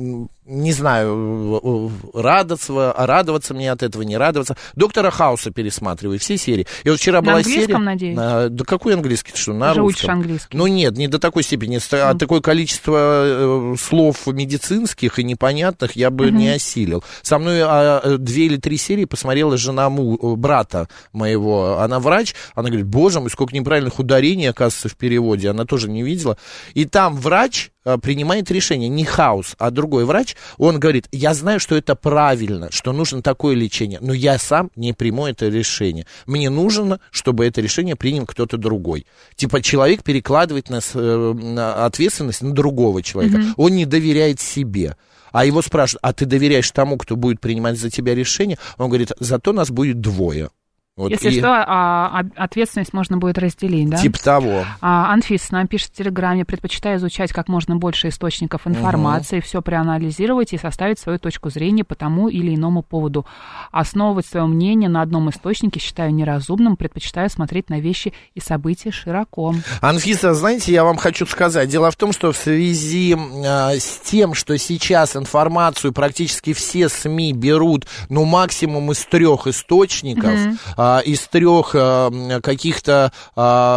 S4: не знаю, радоваться, радоваться мне от этого, не радоваться. Доктора Хауса пересматриваю, все серии. И вот вчера
S2: на
S4: была
S2: английском,
S4: серия...
S2: надеюсь?
S4: На, да какой английский? Ты что, на
S2: Уже
S4: русском?
S2: учишь английский.
S4: Ну нет, не до такой степени. Mm. А такое количество э, слов медицинских и непонятных я бы mm-hmm. не осилил. Со мной а, две или три серии посмотрела жена му, брата моего. Она врач, она говорит, боже мой, сколько неправильных ударений, оказывается, в переводе. Она тоже не видела. И там врач принимает решение, не Хаус, а другой врач, он говорит, я знаю, что это правильно, что нужно такое лечение, но я сам не приму это решение. Мне нужно, чтобы это решение принял кто-то другой. Типа человек перекладывает на, на ответственность на другого человека. Mm-hmm. Он не доверяет себе. А его спрашивают, а ты доверяешь тому, кто будет принимать за тебя решение? Он говорит, зато нас будет двое. Вот
S2: Если и... что, а, ответственность можно будет разделить, да?
S4: Типа того.
S2: А, Анфис нам пишет в Телеграме, предпочитаю изучать как можно больше источников информации, угу. все проанализировать и составить свою точку зрения по тому или иному поводу. Основывать свое мнение на одном источнике считаю неразумным, предпочитаю смотреть на вещи и события широко.
S4: Анфиса, знаете, я вам хочу сказать, дело в том, что в связи э, с тем, что сейчас информацию практически все СМИ берут, ну, максимум из трех источников, угу. из трех э, каких-то э,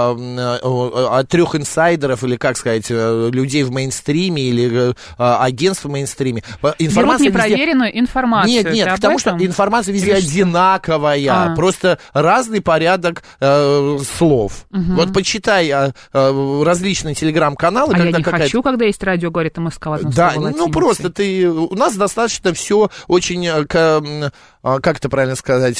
S4: от трех инсайдеров, или, как сказать, людей в мейнстриме, или э, агентств в мейнстриме.
S2: Информация берут непроверенную везде... информацию.
S4: Нет, нет,
S2: Ты
S4: потому что информация везде или одинаковая, а. просто разный порядок э, слов. Угу. Вот почитай э, э, различные телеграм-каналы.
S2: А
S4: когда
S2: я не
S4: какая-то...
S2: хочу, когда есть радио, говорит МСК в одном
S4: Да,
S2: слове
S4: ну просто ты... У нас достаточно все очень, как это правильно сказать...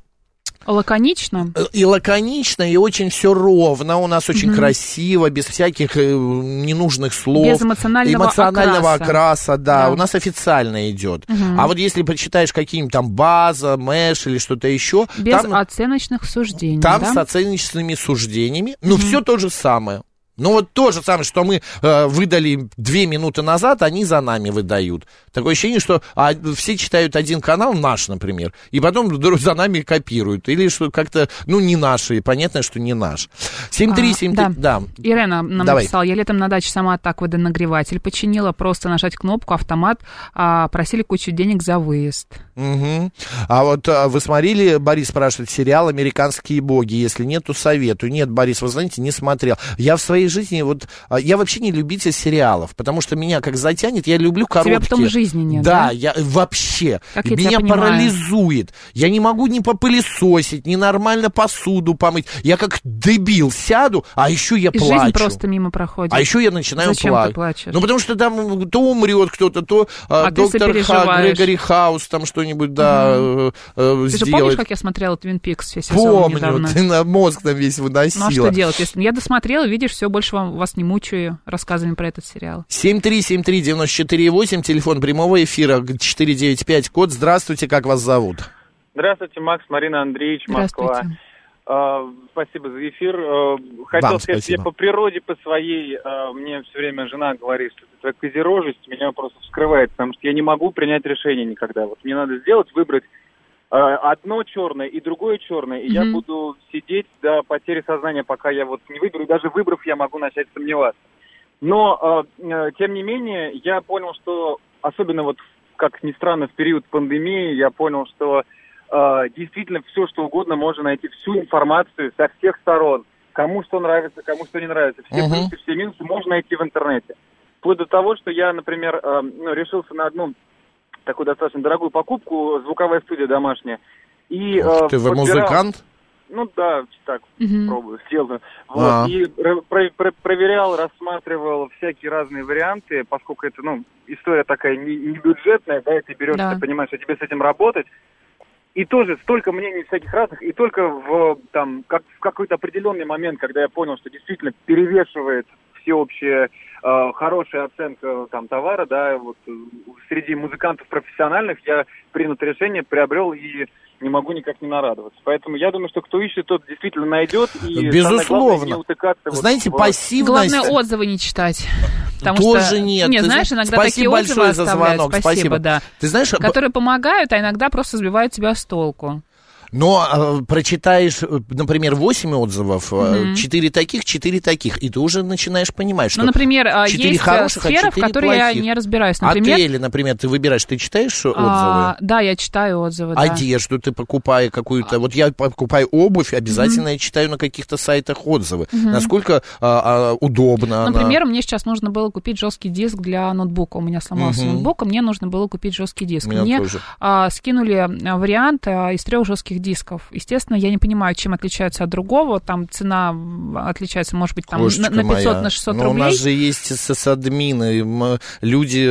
S2: Лаконично.
S4: И лаконично, и очень все ровно. У нас очень mm-hmm. красиво, без всяких э, ненужных слов.
S2: Без эмоционального,
S4: эмоционального
S2: окраса.
S4: окраса, да,
S2: да.
S4: У нас официально идет.
S2: Mm-hmm.
S4: А вот если прочитаешь какие-нибудь там база, мэш или что-то еще.
S2: Без
S4: там,
S2: оценочных суждений.
S4: Там
S2: да?
S4: с оценочными суждениями. Ну, mm-hmm. все то же самое. Ну, вот то же самое, что мы э, выдали две минуты назад, они за нами выдают. Такое ощущение, что а, все читают один канал, наш, например, и потом за нами копируют. Или что как-то, ну, не наши, и понятно, что не наш. семь три семь три,
S2: а, да.
S4: да.
S2: Ирена нам
S4: Давай.
S2: написала, я летом на даче сама так водонагреватель починила, просто нажать кнопку, автомат, а, просили кучу денег за выезд.
S4: Угу. А вот а, вы смотрели, Борис спрашивает, сериал «Американские боги»? Если нет, то советую. Нет, Борис, вы знаете, не смотрел. Я в своей жизни, вот, я вообще не любитель сериалов, потому что меня как затянет, я люблю короткие.
S2: Тебя потом в жизни нет,
S4: да?
S2: Да,
S4: я вообще,
S2: как я
S4: меня парализует. Я не могу ни попылесосить, ни нормально посуду помыть. Я как дебил сяду, а еще я
S2: И
S4: плачу.
S2: жизнь просто мимо проходит.
S4: А еще я начинаю
S2: Зачем
S4: плакать.
S2: ты плачешь?
S4: Ну, потому что там то умрет кто-то, то
S2: а
S4: доктор Ха, Грегори Хаус там что-нибудь, да,
S2: угу.
S4: э,
S2: ты
S4: сделает.
S2: Ты же помнишь, как я смотрела Твин Пикс все сезоны
S4: Помню,
S2: недавно?
S4: Ты на мозг там весь выносила.
S2: Ну, а что делать? Если я досмотрела, видишь, все, больше вам, вас не мучаю рассказами про этот сериал.
S4: семь три семь три девять четыре восемь, телефон прямого эфира, четыре девять пять, код. Здравствуйте, как вас зовут?
S9: Здравствуйте, Макс, Марина Андреевич, Москва. Uh, спасибо за эфир. Uh, хотел
S4: Вам
S9: сказать,
S4: спасибо.
S9: я по природе, по своей, uh, мне все время жена говорит, что это козерожесть, меня просто вскрывает, потому что я не могу принять решение никогда. Вот мне надо сделать, выбрать uh, одно черное и другое черное, и mm-hmm. я буду сидеть до потери сознания, пока я вот не выберу. Даже выбрав, я могу начать сомневаться. Но, э, тем не менее, я понял, что, особенно вот, как ни странно, в период пандемии, я понял, что э, действительно все, что угодно, можно найти всю информацию со всех сторон. Кому что нравится, кому что не нравится. Все uh-huh. плюсы, все минусы можно найти в интернете. Вплоть до того, что я, например, э, ну, решился на одну такую достаточно дорогую покупку, звуковая студия домашняя. И,
S4: Ух,
S9: э,
S4: ты подбирал... музыкант?
S9: Ну да, так, uh-huh. пробую, сделаю. Вот.
S4: А.
S9: И про- про- проверял, рассматривал всякие разные варианты, поскольку это, ну, история такая не, не бюджетная, да, и ты берешь, да. ты понимаешь, что тебе с этим работать. И тоже столько мнений всяких разных, и только в, там, как, в какой-то определенный момент, когда я понял, что действительно перевешивает всеобщая э, хорошая оценка там, товара, да, вот среди музыкантов профессиональных я принял решение, приобрел и не могу никак не нарадоваться. Поэтому я думаю, что кто ищет, тот действительно найдет. И
S4: безусловно.
S9: Не утыкаться,
S4: знаете,
S9: вот,
S4: пассивность...
S2: Главное, отзывы не читать. Потому
S4: Тоже
S2: что...
S4: нет.
S2: Не,
S4: Ты
S2: знаешь,
S4: знаешь,
S2: иногда такие отзывы оставляют.
S4: за звонок.
S2: Спасибо,
S4: Спасибо.
S2: Да.
S4: Ты знаешь...
S2: Которые помогают, а иногда просто сбивают тебя с толку.
S4: Но э, прочитаешь, например, восемь отзывов, mm-hmm. четыре таких, четыре таких, и ты уже начинаешь понимать, что
S2: ну, например, есть
S4: хороших,
S2: сферы,
S4: а
S2: в которые
S4: плохих.
S2: Я не разбираюсь. Например,
S4: отели, например, ты выбираешь, ты читаешь отзывы?
S2: А, да, я читаю отзывы, да.
S4: Одежду ты покупай какую-то. А. Вот я покупаю обувь, обязательно mm-hmm. я читаю на каких-то сайтах отзывы. Mm-hmm. Насколько а, а, удобно
S2: Например,
S4: она.
S2: Мне сейчас нужно было купить жесткий диск для ноутбука. У меня сломался mm-hmm. ноутбук, и мне нужно было купить жесткий диск. Мне а, скинули вариант а, из трех жестких дисков. Естественно, я не понимаю, чем отличаются от другого. Там цена отличается, может быть, там на, на пятьсот, на шестьсот
S4: но
S2: рублей.
S4: У нас же есть садмины, люди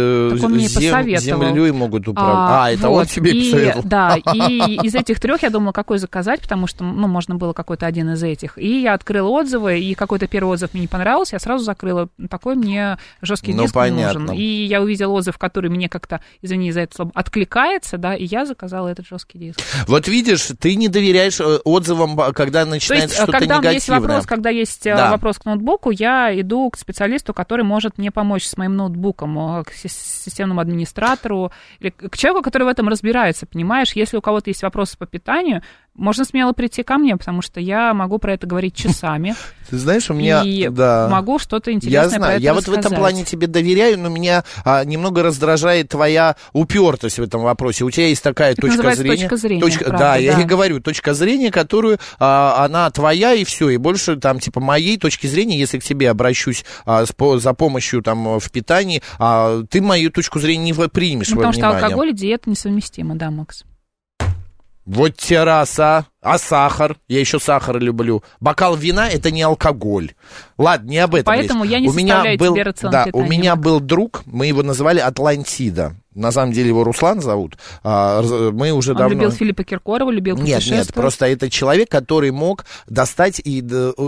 S4: зем, землей могут управлять. А, а это
S2: вот.
S4: он тебе
S2: и,
S4: посоветовал.
S2: Да, и из этих трех я думала, какой заказать, потому что, ну, можно было какой-то один из этих. И я открыла отзывы, и какой-то первый отзыв мне не понравился, я сразу закрыла. Такой мне жесткий диск
S4: ну,
S2: не нужен. И я увидела отзыв, который мне как-то, извини за это слово, откликается, да, и я заказала этот жесткий диск.
S4: Вот видишь, ты не доверяешь отзывам, когда начинается что-то
S2: когда
S4: негативное.
S2: Есть вопрос, когда есть
S4: да.
S2: вопрос к ноутбуку, я иду к специалисту, который может мне помочь с моим ноутбуком, к системному администратору, или к человеку, который в этом разбирается, понимаешь? Если у кого-то есть вопросы по питанию, можно смело прийти ко мне, потому что я могу про это говорить часами.
S4: Ты знаешь, у меня...
S2: И
S4: да.
S2: могу что-то интересное
S4: я знаю.
S2: про это
S4: Я
S2: рассказать.
S4: вот в этом плане тебе доверяю, но меня а, немного раздражает твоя упертость в этом вопросе. У тебя есть такая
S2: это
S4: точка зрения.
S2: точка зрения,
S4: точка,
S2: правда,
S4: да,
S2: да,
S4: я и говорю, точка зрения, которую а, она твоя, и все, и больше там, типа, моей точки зрения, если к тебе обращусь а, с, по, за помощью там в питании, а, ты мою точку зрения не примешь
S2: ну,
S4: во
S2: потому
S4: внимание.
S2: что алкоголь и диета несовместимы, да, Макс?
S4: Вот терраса, а сахар? Я еще сахар люблю. Бокал вина — это не алкоголь. Ладно, не об этом
S2: Поэтому
S4: речь.
S2: я не
S4: у меня
S2: составляю
S4: был,
S2: тебе рацион
S4: да,
S2: питания.
S4: у меня был друг, мы его называли Атлантида. На самом деле его Руслан зовут. Мы уже
S2: Он
S4: давно...
S2: любил Филиппа Киркорова, любил путешествовать.
S4: Нет, нет, просто это человек, который мог достать и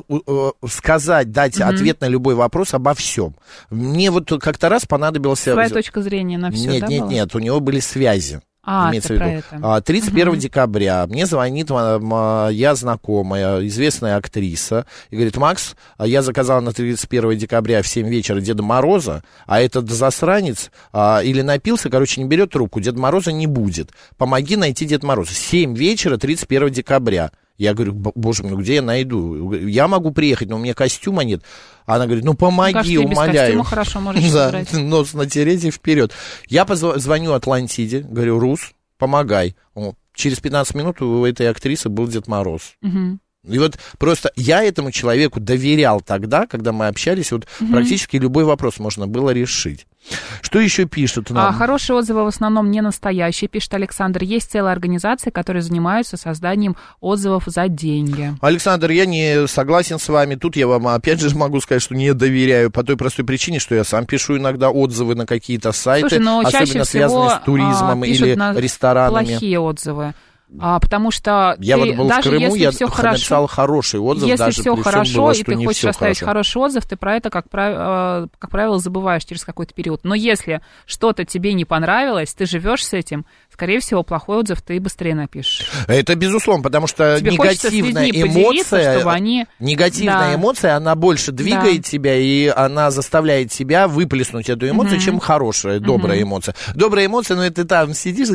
S4: сказать, дать mm-hmm. ответ на любой вопрос обо всем. Мне вот как-то раз понадобился...
S2: Своя точка зрения на все,
S4: Нет,
S2: да,
S4: нет,
S2: была?
S4: нет, у него были связи.
S2: А,
S4: имеется
S2: ты
S4: в виду.
S2: про это.
S4: тридцать первого
S2: угу.
S4: декабря мне звонит моя знакомая, известная актриса, и говорит: Макс, я заказала на тридцать первого декабря в семь вечера Деда Мороза, а этот засранец а, или напился, короче, не берет трубку, Деда Мороза не будет. Помоги найти Деда Мороза. семь вечера тридцать первого декабря. Я говорю: боже мой, ну где я найду? Я могу приехать, но у меня костюма нет. Она говорит: ну помоги,
S2: кажется,
S4: умоляю.
S2: Без костюма хорошо можешь
S4: да,
S2: сыграть.
S4: нос натереть и вперед. Я позвоню Атлантиде, говорю: Рус, помогай. О, через пятнадцать минут у этой актрисы был Дед Мороз.
S2: Угу.
S4: И вот просто я этому человеку доверял тогда, когда мы общались, вот угу. практически любой вопрос можно было решить. Что еще пишут нам?
S2: А, хорошие отзывы в основном не настоящие, пишет Александр. Есть целая организация, которые занимаются созданием отзывов за деньги.
S4: Александр, я не согласен с вами. Тут я вам опять же могу сказать, что не доверяю по той простой причине, что я сам пишу иногда отзывы на какие-то сайты,
S2: Слушай, но
S4: особенно
S2: чаще
S4: связанные
S2: всего,
S4: с туризмом
S2: а,
S4: или
S2: на
S4: ресторанами.
S2: Плохие отзывы. А, потому что
S4: я
S2: ты,
S4: вот был
S2: даже
S4: в Крыму,
S2: если
S4: я
S2: все
S4: написал
S2: хорошо,
S4: хороший отзыв,
S2: если
S4: даже
S2: все
S4: при
S2: хорошо,
S4: было,
S2: и ты хочешь оставить
S4: хорошо.
S2: хороший отзыв, ты про это, как, прав... как правило, забываешь через какой-то период. Но если что-то тебе не понравилось, ты живешь с этим, скорее всего, плохой отзыв ты быстрее напишешь.
S4: Это безусловно, потому что
S2: тебе
S4: негативная эмоция,
S2: чтобы они...
S4: негативная
S2: да.
S4: эмоция, она больше двигает
S2: да.
S4: тебя, и она заставляет тебя выплеснуть эту эмоцию, mm-hmm. чем хорошая, добрая mm-hmm. эмоция. Добрая эмоция, ну, ты там сидишь,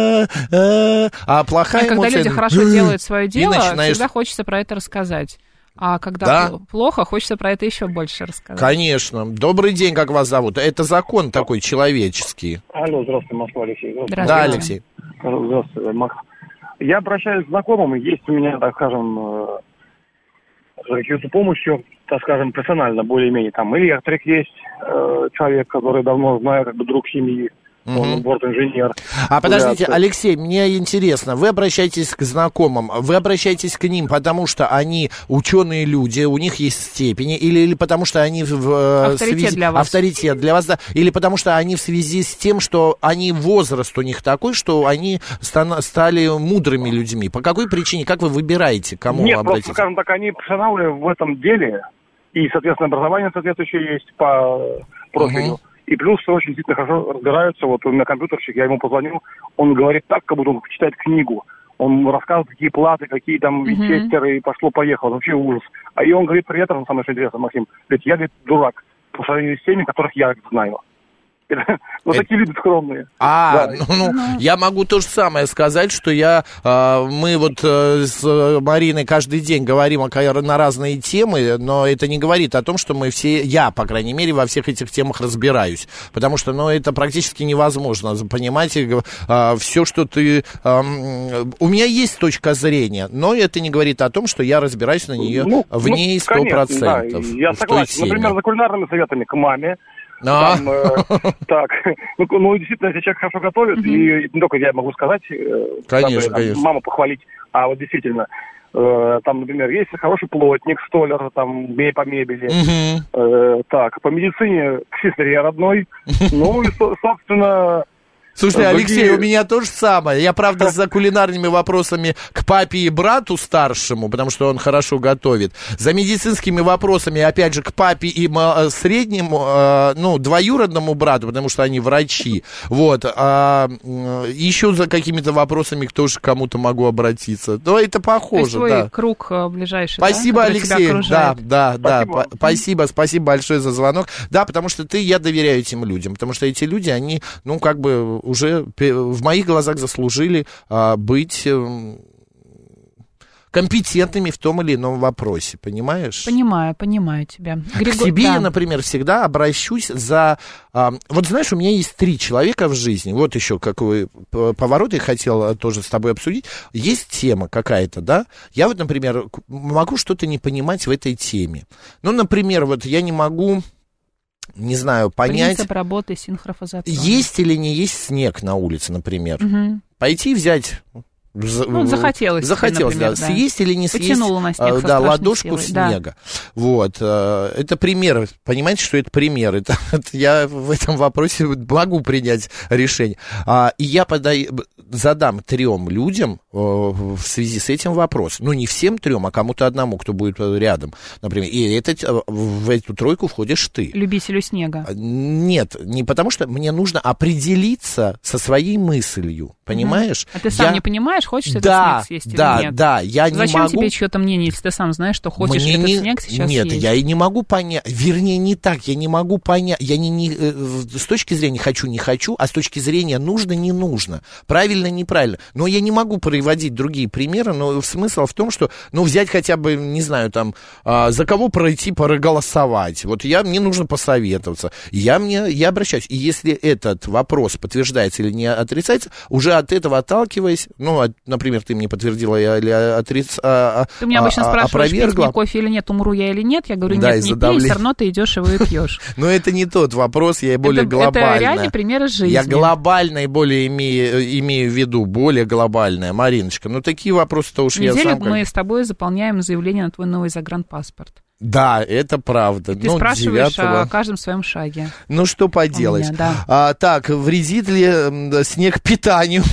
S4: а плохая эмоция...
S2: Когда люди хорошо делают свое дело,
S4: начинаешь...
S2: всегда хочется про это рассказать. А когда
S4: да?
S2: плохо, хочется про это еще больше рассказать.
S4: Конечно. Добрый день, как вас зовут? Это закон такой человеческий.
S10: Алло, здравствуйте, Москва, Алексей.
S2: Здравствуйте.
S4: Да, Алексей.
S10: Здравствуйте, Макс. Я обращаюсь к знакомым, есть у меня, так скажем, за какой-то помощью, так скажем, профессионально, более-менее. Там электрик есть, э, человек, который давно знаю, как бы друг семьи. Он угу. бортинженер.
S4: А подождите, Алексей, мне интересно, вы обращаетесь к знакомым, вы обращаетесь к ним, потому что они ученые люди, у них есть степени, или, или потому что они в
S2: авторитет
S4: связи...
S2: для вас.
S4: Авторитет для вас, да, или потому что они в связи с тем, что они возраст у них такой, что они стан... стали мудрыми людьми. По какой причине, как вы выбираете, к кому
S10: Нет,
S4: обратиться?
S10: просто, скажем так, они профессионалы в этом деле, и, соответственно, образование соответствующее есть по профилю. Угу. И плюс очень действительно хорошо разбираются. Вот у меня компьютерщик, я ему позвонил, он говорит так, как будто он читает книгу. Он рассказывает, какие платы, какие там винчестеры, и пошло-поехало. Вообще ужас. А и он говорит при этом, самое что интересно, Максим, говорит, я, говорит, дурак по сравнению с теми, которых я знаю. Вот такие люди скромные.
S4: А, да. ну, ну, я могу то же самое сказать, что я, э, мы вот э, с Мариной каждый день говорим на разные темы, но это не говорит о том, что мы все, я, по крайней мере, во всех этих темах разбираюсь, потому что, ну, это практически невозможно, понимаете, э, все, что ты... Э, у меня есть точка зрения, но это не говорит о том, что я разбираюсь на нее ну, в ну, ней сто процентов.
S10: Да, я согласен. Например, за кулинарными советами к маме.
S4: А.
S10: Там, э, так, ну, ну, действительно, если человек хорошо готовит, mm-hmm. и не только я могу сказать, э,
S4: конечно,
S10: там,
S4: конечно.
S10: маму похвалить, а вот действительно, э, там, например, есть хороший плотник, столяр, там, по мебели, mm-hmm. э, так, по медицине к сестре родной, ну, и, собственно...
S4: Слушайте, Алексей, у меня то же самое. Я, правда, за кулинарными вопросами к папе и брату старшему, потому что он хорошо готовит. За медицинскими вопросами, опять же, к папе и среднему, ну, двоюродному брату, потому что они врачи. Вот. А еще за какими-то вопросами тоже к кому-то могу обратиться. Но это похоже,
S2: то есть
S4: да.
S2: твой круг ближайший,
S4: спасибо,
S2: да,
S4: Алексей. Да, да, да.
S10: Спасибо.
S4: Спасибо, спасибо большое за звонок. Да, потому что ты, я доверяю этим людям, потому что эти люди, они, ну, как бы уже в моих глазах заслужили а, быть а, компетентными в том или ином вопросе, понимаешь?
S2: Понимаю, понимаю тебя. Григор...
S4: К тебе
S2: да.
S4: я, например, всегда обращусь за... А, вот знаешь, у меня есть три человека в жизни, вот еще какой поворот я хотел тоже с тобой обсудить. Есть тема какая-то, да? Я вот, например, могу что-то не понимать в этой теме. Ну, например, вот я не могу... не знаю, понять...
S2: Принцип работы синхрофазотрона.
S4: Есть или не есть снег на улице, например. Угу. Пойти взять...
S2: Ну, захотелось.
S4: Захотелось,
S2: тебе, например,
S4: да.
S2: Да.
S4: Съесть или не съесть,
S2: Потянуло на снег
S4: да, ладошку
S2: силой.
S4: снега.
S2: Да.
S4: Вот. Это пример. Понимаете, что это пример? Это, это я в этом вопросе могу принять решение. И я подай, задам трем людям в связи с этим вопрос. Ну, не всем трем, а кому-то одному, кто будет рядом, например. И это, в эту тройку входишь ты.
S2: Любителю снега.
S4: Нет, не потому что мне нужно определиться со своей мыслью. Понимаешь?
S2: А ты сам
S4: я...
S2: не понимаешь, хочешь
S4: да,
S2: этот снег съесть
S4: да,
S2: или нет?
S4: Да, я не
S2: Зачем
S4: могу...
S2: тебе чье-то мнение, если ты сам знаешь, что хочешь
S4: Мне
S2: этот
S4: не...
S2: снег сейчас
S4: Нет,
S2: съесть?
S4: я и не могу понять, вернее, не так, я не могу понять, я не, не, с точки зрения хочу, не хочу, а с точки зрения нужно, не нужно, правильно, неправильно. Но я не могу приводить другие примеры, но смысл в том, что, ну, взять хотя бы, не знаю, там, а, за кого пройти, проголосовать. Вот я, мне нужно посоветоваться. Я, мне, я обращаюсь, и если этот вопрос подтверждается или не отрицается, уже от этого отталкиваясь, ну, например, ты мне подтвердила или отрицала,
S2: ты меня обычно
S4: а,
S2: спрашиваешь,
S4: опровергла.
S2: пить мне кофе или нет, умру я или нет, я говорю,
S4: да,
S2: нет, не пей, все равно ты идешь его и пьешь.
S4: Но это не тот вопрос, я более глобальный.
S2: Это реальный пример из жизни.
S4: Я глобально и более имею, имею в виду, более глобальное. Мариночка, ну такие вопросы-то уж я сам...
S2: Неделю мы с тобой заполняем заявление на твой новый загранпаспорт.
S4: Да, это правда.
S2: И ты
S4: ну,
S2: спрашиваешь
S4: девятого...
S2: о каждом своем шаге.
S4: Ну, что поделать.
S2: Меня, да.
S4: а, так, вредит ли снег питанию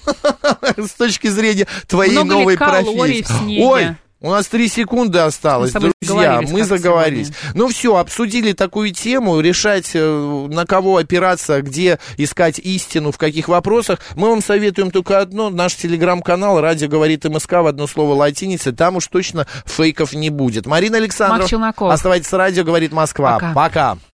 S4: с точки зрения твоей
S2: Много
S4: новой
S2: ли калорий
S4: профессии?
S2: В снеге?
S4: Ой, у нас три секунды осталось,
S2: мы
S4: друзья, мы заговорились.
S2: Сегодня.
S4: Ну все, обсудили такую тему, решать, на кого опираться, где искать истину, в каких вопросах. Мы вам советуем только одно, наш телеграм-канал «Радио говорит МСК» в одно слово латиницей, там уж точно фейков не будет. Марина Александрова, оставайтесь с «Радио говорит Москва».
S2: Пока.
S4: Пока.